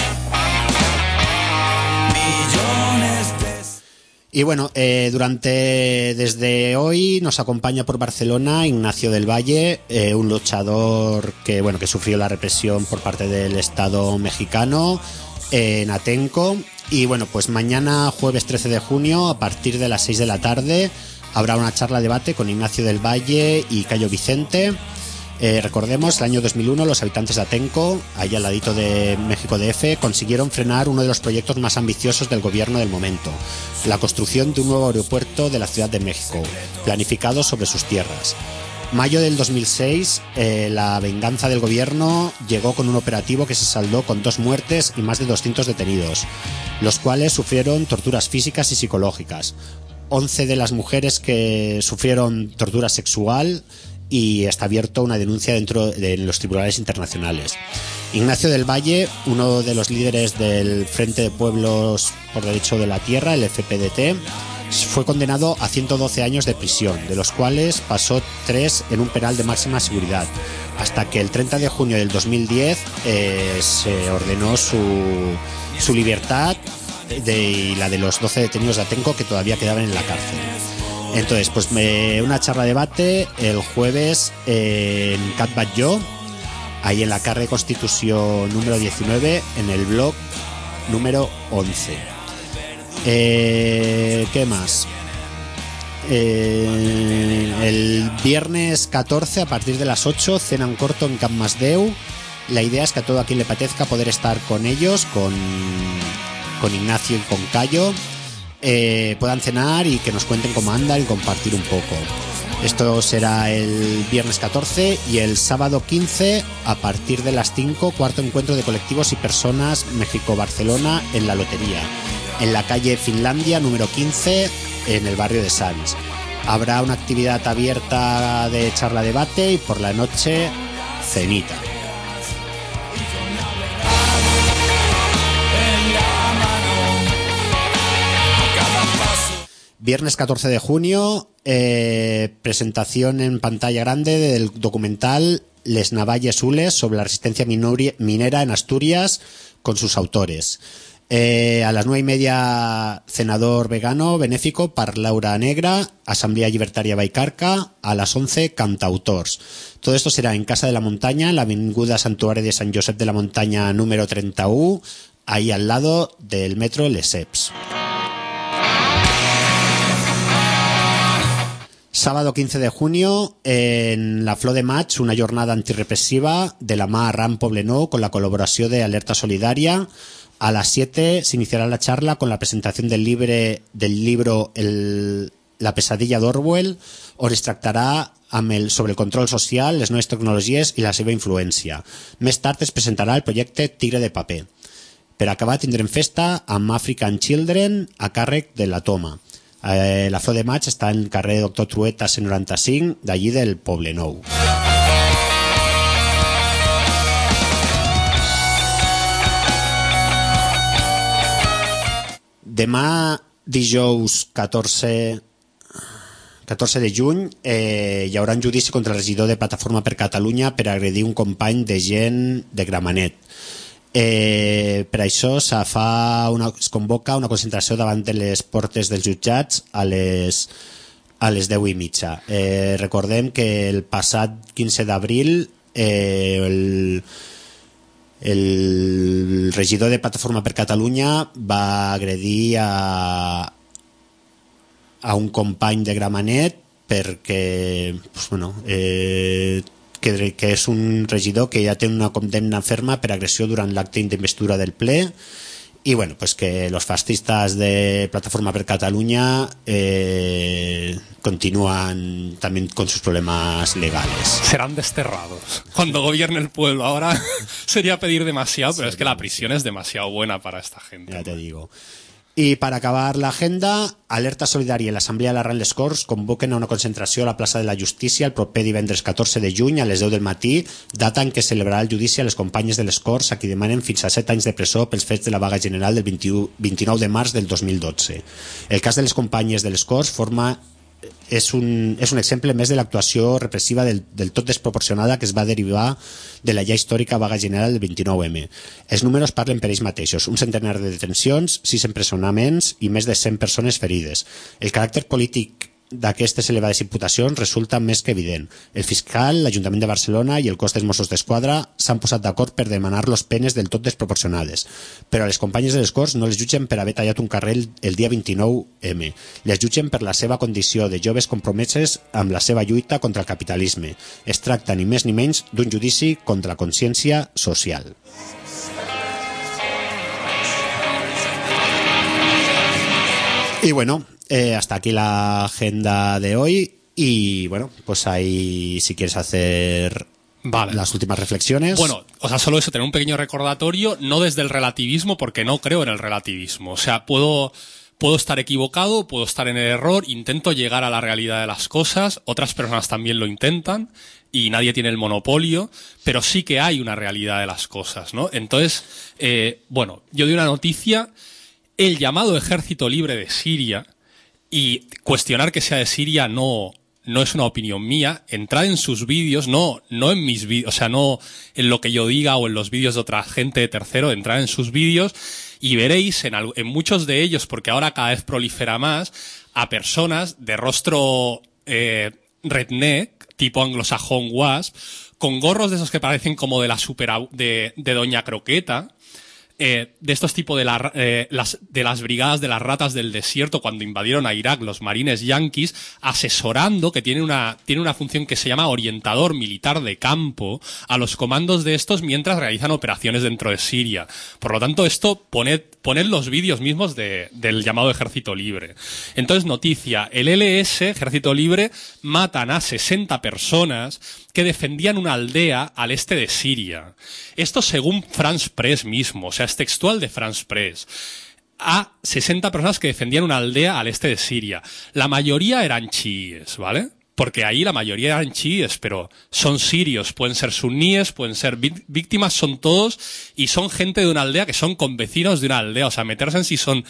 millones de...
Y bueno, eh, durante desde hoy nos acompaña por Barcelona Ignacio del Valle, eh, un luchador que bueno que sufrió la represión por parte del Estado mexicano eh, en Atenco. Y bueno, pues mañana jueves trece de junio a partir de las seis de la tarde habrá una charla debate con Ignacio del Valle y Cayo Vicente. Eh, recordemos, el año dos mil uno los habitantes de Atenco, ahí al ladito de México D F, consiguieron frenar uno de los proyectos más ambiciosos del gobierno del momento, la construcción de un nuevo aeropuerto de la Ciudad de México, planificado sobre sus tierras. Mayo del dos mil seis, eh, la venganza del gobierno llegó con un operativo que se saldó con dos muertes y más de doscientos detenidos, los cuales sufrieron torturas físicas y psicológicas. once de las mujeres que sufrieron tortura sexual, y está abierto una denuncia dentro de los tribunales internacionales. Ignacio del Valle, uno de los líderes del Frente de Pueblos por Derecho de la Tierra, el F P D T, fue condenado a ciento doce años de prisión, de los cuales pasó tres en un penal de máxima seguridad, hasta que el treinta de junio del dos mil diez eh, se ordenó su, su libertad de, y la de los doce detenidos de Atenco que todavía quedaban en la cárcel. Entonces, pues me, una charla debate el jueves en Cat Batlló, ahí en la carre Constitución número diecinueve, en el blog número once. Eh, ¿Qué más? Eh, el viernes catorce, a partir de las ocho, cena en corto en Camp Masdeu. La idea es que a todo a quien le apetezca poder estar con ellos, con, con Ignacio y con Cayo. Eh, puedan cenar y que nos cuenten cómo andan y compartir un poco. Esto será el viernes catorce, y el sábado quince a partir de las cinco, cuarto encuentro de colectivos y personas México-Barcelona en la Lotería, en la calle Finlandia número quince, en el barrio de Sants. Habrá una actividad abierta de charla debate y por la noche cenita. Viernes catorce de junio, eh, presentación en pantalla grande del documental Les Navalles Hules sobre la resistencia minori- minera en Asturias con sus autores. Eh, a las nueve y media, cenador vegano benéfico per Laura Negra, Asamblea Llibertaria Baicarca. A las once, cantautors. Todo esto será en Casa de la Montaña, en la avinguda Santuari de San Josep de la Montaña número treinta y uno, ahí al lado del metro Lesseps. Sábado quince de junio, en la Flor de Maig, una jornada antirrepresiva de la mà Ram Poblenou con la colaboración de Alerta Solidaria. A las siete se iniciará la charla con la presentación del, libre, del libro el, La pesadilla d'Orwell, on es tractarà amb el, sobre el control social, les noves tecnologies i la seva influència. Més tard es presentarà el projecte Tigre de paper. Per acabar tindrem festa amb African Children a càrrec de la Toma. Eh, la Flor de Maig està en carrer Doctor Trueta C noranta-cinc, d'allí del Poblenou. Demà, dijous catorze, catorze de juny, eh, hi haurà un judici contra el regidor de Plataforma per Catalunya per agredir un company de gent de Gramenet. Eh, per això se, fa una, es convoca una concentració davant de les portes dels jutjats a les, a les deu i mitja. Eh, recordem que el passat quinze d'abril eh, el, el regidor de Plataforma per Catalunya va agredir a, a un company de Gramenet perquè pues, bueno, eh, que, que és un regidor que ja té una condemna ferma per agressió durant l'acte d'investidura del ple i bueno, pues que los fascistas de Plataforma per Catalunya eh, continúan también con sus problemas legales.
Serán desterrados. Cuando gobierne el pueblo ahora sería pedir demasiado, pero sí, es que la prisión es demasiado buena para esta gente.
Ya te digo. I per acabar l'agenda, Alerta Solidària i l'Assemblea de l'Arran les Corts convoquen a una concentració a la plaça de la Justícia el proper divendres catorze de juny a les deu del matí, data en què es celebrarà el judici a les companyes de les Corts a qui demanen fins a set anys de presó pels fets de la vaga general del vint-i-nou de març del dos mil dotze. El cas de les companyes de les Corts forma és un, és un exemple més de l'actuació repressiva del, del tot desproporcionada que es va derivar de la ja històrica vaga general del vint-i-nou eme. Els números parlen per ells mateixos. Un centenar de detencions, sis empresonaments i més de cent persones ferides. El caràcter polític d'aquestes elevades imputacions resulta més que evident. El fiscal, l'Ajuntament de Barcelona i el cos dels Mossos d'Esquadra s'han posat d'acord per demanar-los penes del tot desproporcionades, però a les companyes de les Corts no les jutgen per haver tallat un carrer el dia vint-i-nou eme. Les jutgen per la seva condició de joves compromeses amb la seva lluita contra el capitalisme. Es tracta ni més ni menys d'un judici contra la consciència social. Y bueno, eh, hasta aquí la agenda de hoy y bueno, pues ahí si quieres hacer vale. las últimas reflexiones.
Bueno, o sea, solo eso, tener un pequeño recordatorio, no desde el relativismo porque no creo en el relativismo. O sea, puedo, puedo estar equivocado, puedo estar en el error, intento llegar a la realidad de las cosas, otras personas también lo intentan y nadie tiene el monopolio, pero sí que hay una realidad de las cosas, ¿no? Entonces, eh, bueno, yo di una noticia. El llamado Ejército Libre de Siria, y cuestionar que sea de Siria no, no es una opinión mía, entrad en sus vídeos, no, no en mis vídeos, o sea, no en lo que yo diga o en los vídeos de otra gente de tercero, entrad en sus vídeos y veréis en, en muchos de ellos, porque ahora cada vez prolifera más, a personas de rostro eh, redneck, tipo anglosajón wasp, con gorros de esos que parecen como de la super, de, de Doña Croqueta, Eh, de estos tipos de, la, eh, las, de las brigadas de las ratas del desierto cuando invadieron a Irak los marines yanquis, asesorando, que tiene una, tiene una función que se llama orientador militar de campo, a los comandos de estos mientras realizan operaciones dentro de Siria. Por lo tanto, esto poned, poned los vídeos mismos de, del llamado Ejército Libre. Entonces, noticia, el ele ese, Ejército Libre, matan a sesenta personas que defendían una aldea al este de Siria. Esto según France Press mismo, o sea, es textual de France Press. A sesenta personas que defendían una aldea al este de Siria. La mayoría eran chiíes, ¿vale? Porque ahí la mayoría eran chiíes, pero son sirios, pueden ser suníes, pueden ser víctimas, son todos, y son gente de una aldea que son convecinos de una aldea. O sea, meterse en si son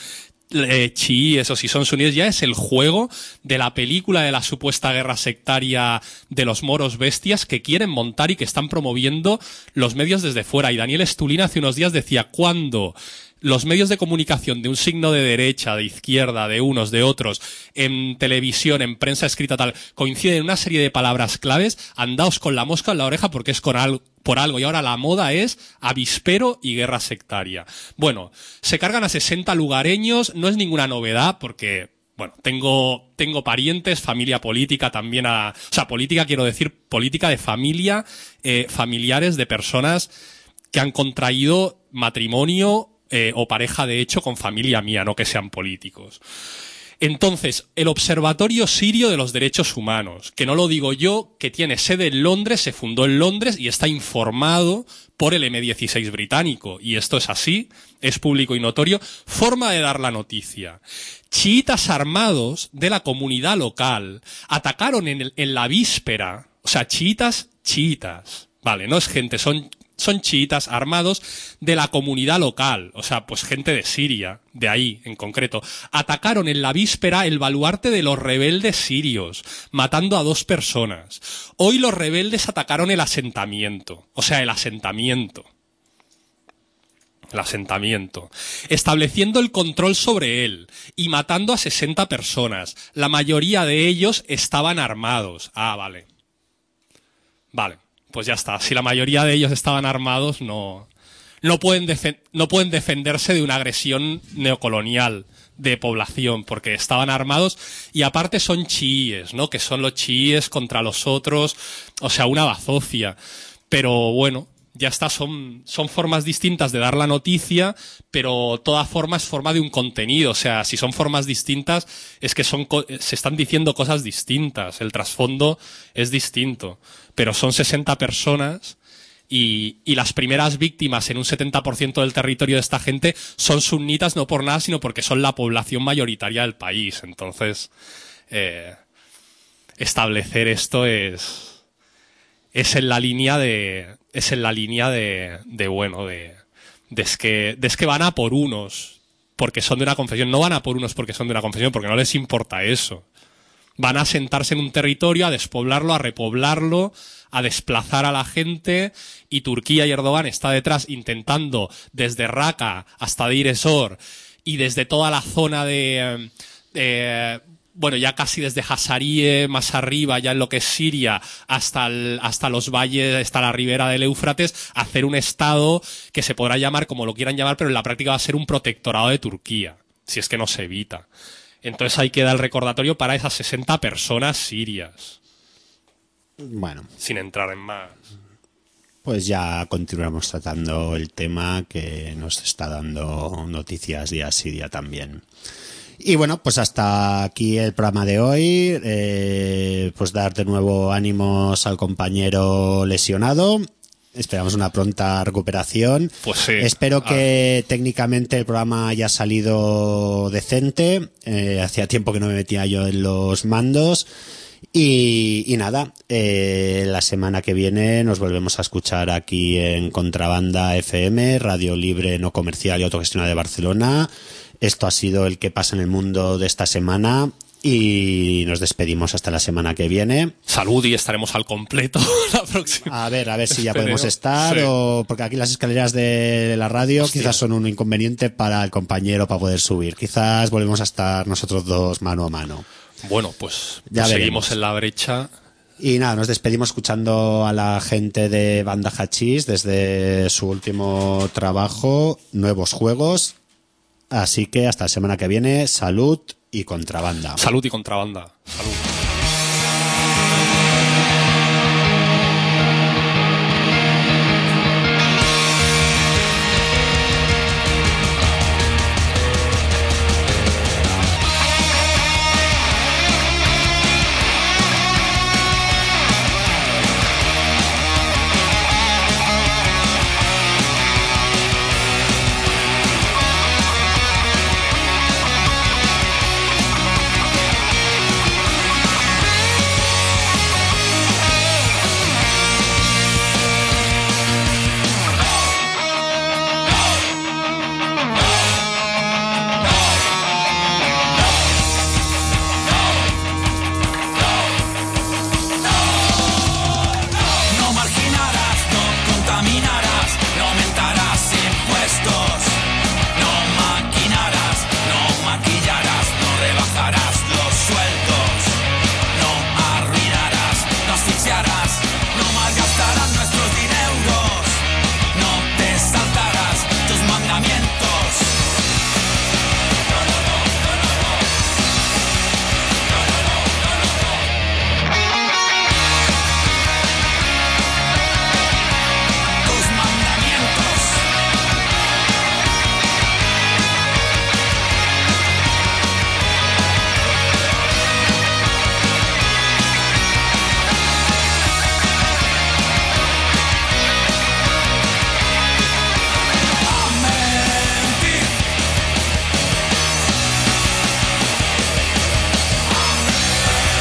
eh, chiíes o si son suníes, ya es el juego de la película de la supuesta guerra sectaria de los moros bestias que quieren montar y que están promoviendo los medios desde fuera. Y Daniel Stulin hace unos días decía, cuando los medios de comunicación de un signo de derecha, de izquierda, de unos, de otros, en televisión, en prensa escrita tal, coinciden en una serie de palabras claves, andaos con la mosca en la oreja porque es con algo, por algo. Y ahora la moda es avispero y guerra sectaria. Bueno, se cargan a sesenta lugareños, no es ninguna novedad porque, bueno, tengo, tengo parientes, familia política también a, o sea, política quiero decir, política de familia, eh, familiares de personas que han contraído matrimonio Eh, o pareja de hecho con familia mía, no que sean políticos. Entonces, el Observatorio Sirio de los Derechos Humanos, que no lo digo yo, que tiene sede en Londres, se fundó en Londres y está informado por el eme dieciséis británico. Y esto es así, es público y notorio. Forma de dar la noticia. Chiitas armados de la comunidad local atacaron en, el, en la víspera, o sea, chiitas, chiitas, vale, no es gente, son Son chiitas armados de la comunidad local, o sea, pues gente de Siria, de ahí en concreto. Atacaron en la víspera el baluarte de los rebeldes sirios, matando a dos personas. Hoy los rebeldes atacaron el asentamiento, o sea, el asentamiento. El asentamiento. Estableciendo el control sobre él y matando a sesenta personas. La mayoría de ellos estaban armados. Ah, vale. Vale. Pues ya está. Si la mayoría de ellos estaban armados, no, no pueden defen- no pueden defenderse de una agresión neocolonial de población, porque estaban armados y aparte son chiíes, ¿no? Que son los chiíes contra los otros, o sea, una bazofia. Pero bueno, ya está, son, son formas distintas de dar la noticia, pero toda forma es forma de un contenido. O sea, si son formas distintas, es que son, co- se están diciendo cosas distintas. El trasfondo es distinto. Pero son sesenta personas y, y las primeras víctimas en un setenta por ciento del territorio de esta gente son sunitas no por nada, sino porque son la población mayoritaria del país. Entonces, eh, establecer esto es, es en la línea de, es en la línea de, de bueno, de, de es que, de es que van a por unos porque son de una confesión. No van a por unos porque son de una confesión, porque no les importa eso. Van a sentarse en un territorio, a despoblarlo, a repoblarlo, a desplazar a la gente, y Turquía y Erdogan está detrás intentando desde Raqqa hasta Deir ez-Zor y desde toda la zona de, eh, bueno, ya casi desde Hasarie más arriba, ya en lo que es Siria, hasta el, hasta los valles, hasta la ribera del Éufrates, hacer un estado que se podrá llamar como lo quieran llamar, pero en la práctica va a ser un protectorado de Turquía, si es que no se evita. Entonces ahí queda el recordatorio para esas sesenta personas sirias.
Bueno.
Sin entrar en más.
Pues ya continuamos tratando el tema que nos está dando noticias día sí día también. Y bueno, pues hasta aquí el programa de hoy. Eh, pues dar de nuevo ánimos al compañero lesionado. Esperamos una pronta recuperación.
Pues sí.
Espero que ah. técnicamente el programa haya salido decente. Eh, hacía tiempo que no me metía yo en los mandos. Y, y nada, eh, la semana que viene nos volvemos a escuchar aquí en Contrabanda F M, Radio Libre No Comercial y Autogestionada de Barcelona. Esto ha sido el que pasa en el mundo de esta semana. Y nos despedimos hasta la semana que viene.
Salud y estaremos al completo la próxima.
A ver, a ver si ya podemos estar, sí. o porque aquí las escaleras de la radio Hostia. quizás son un inconveniente para el compañero para poder subir. Quizás volvemos a estar nosotros dos mano a mano.
Bueno, pues,
ya
pues seguimos en la brecha.
Y nada, nos despedimos escuchando a la gente de Banda Hachís desde su último trabajo, Nuevos Juegos. Así que hasta la semana que viene, salud y contrabanda.
Salud y contrabanda. Salud.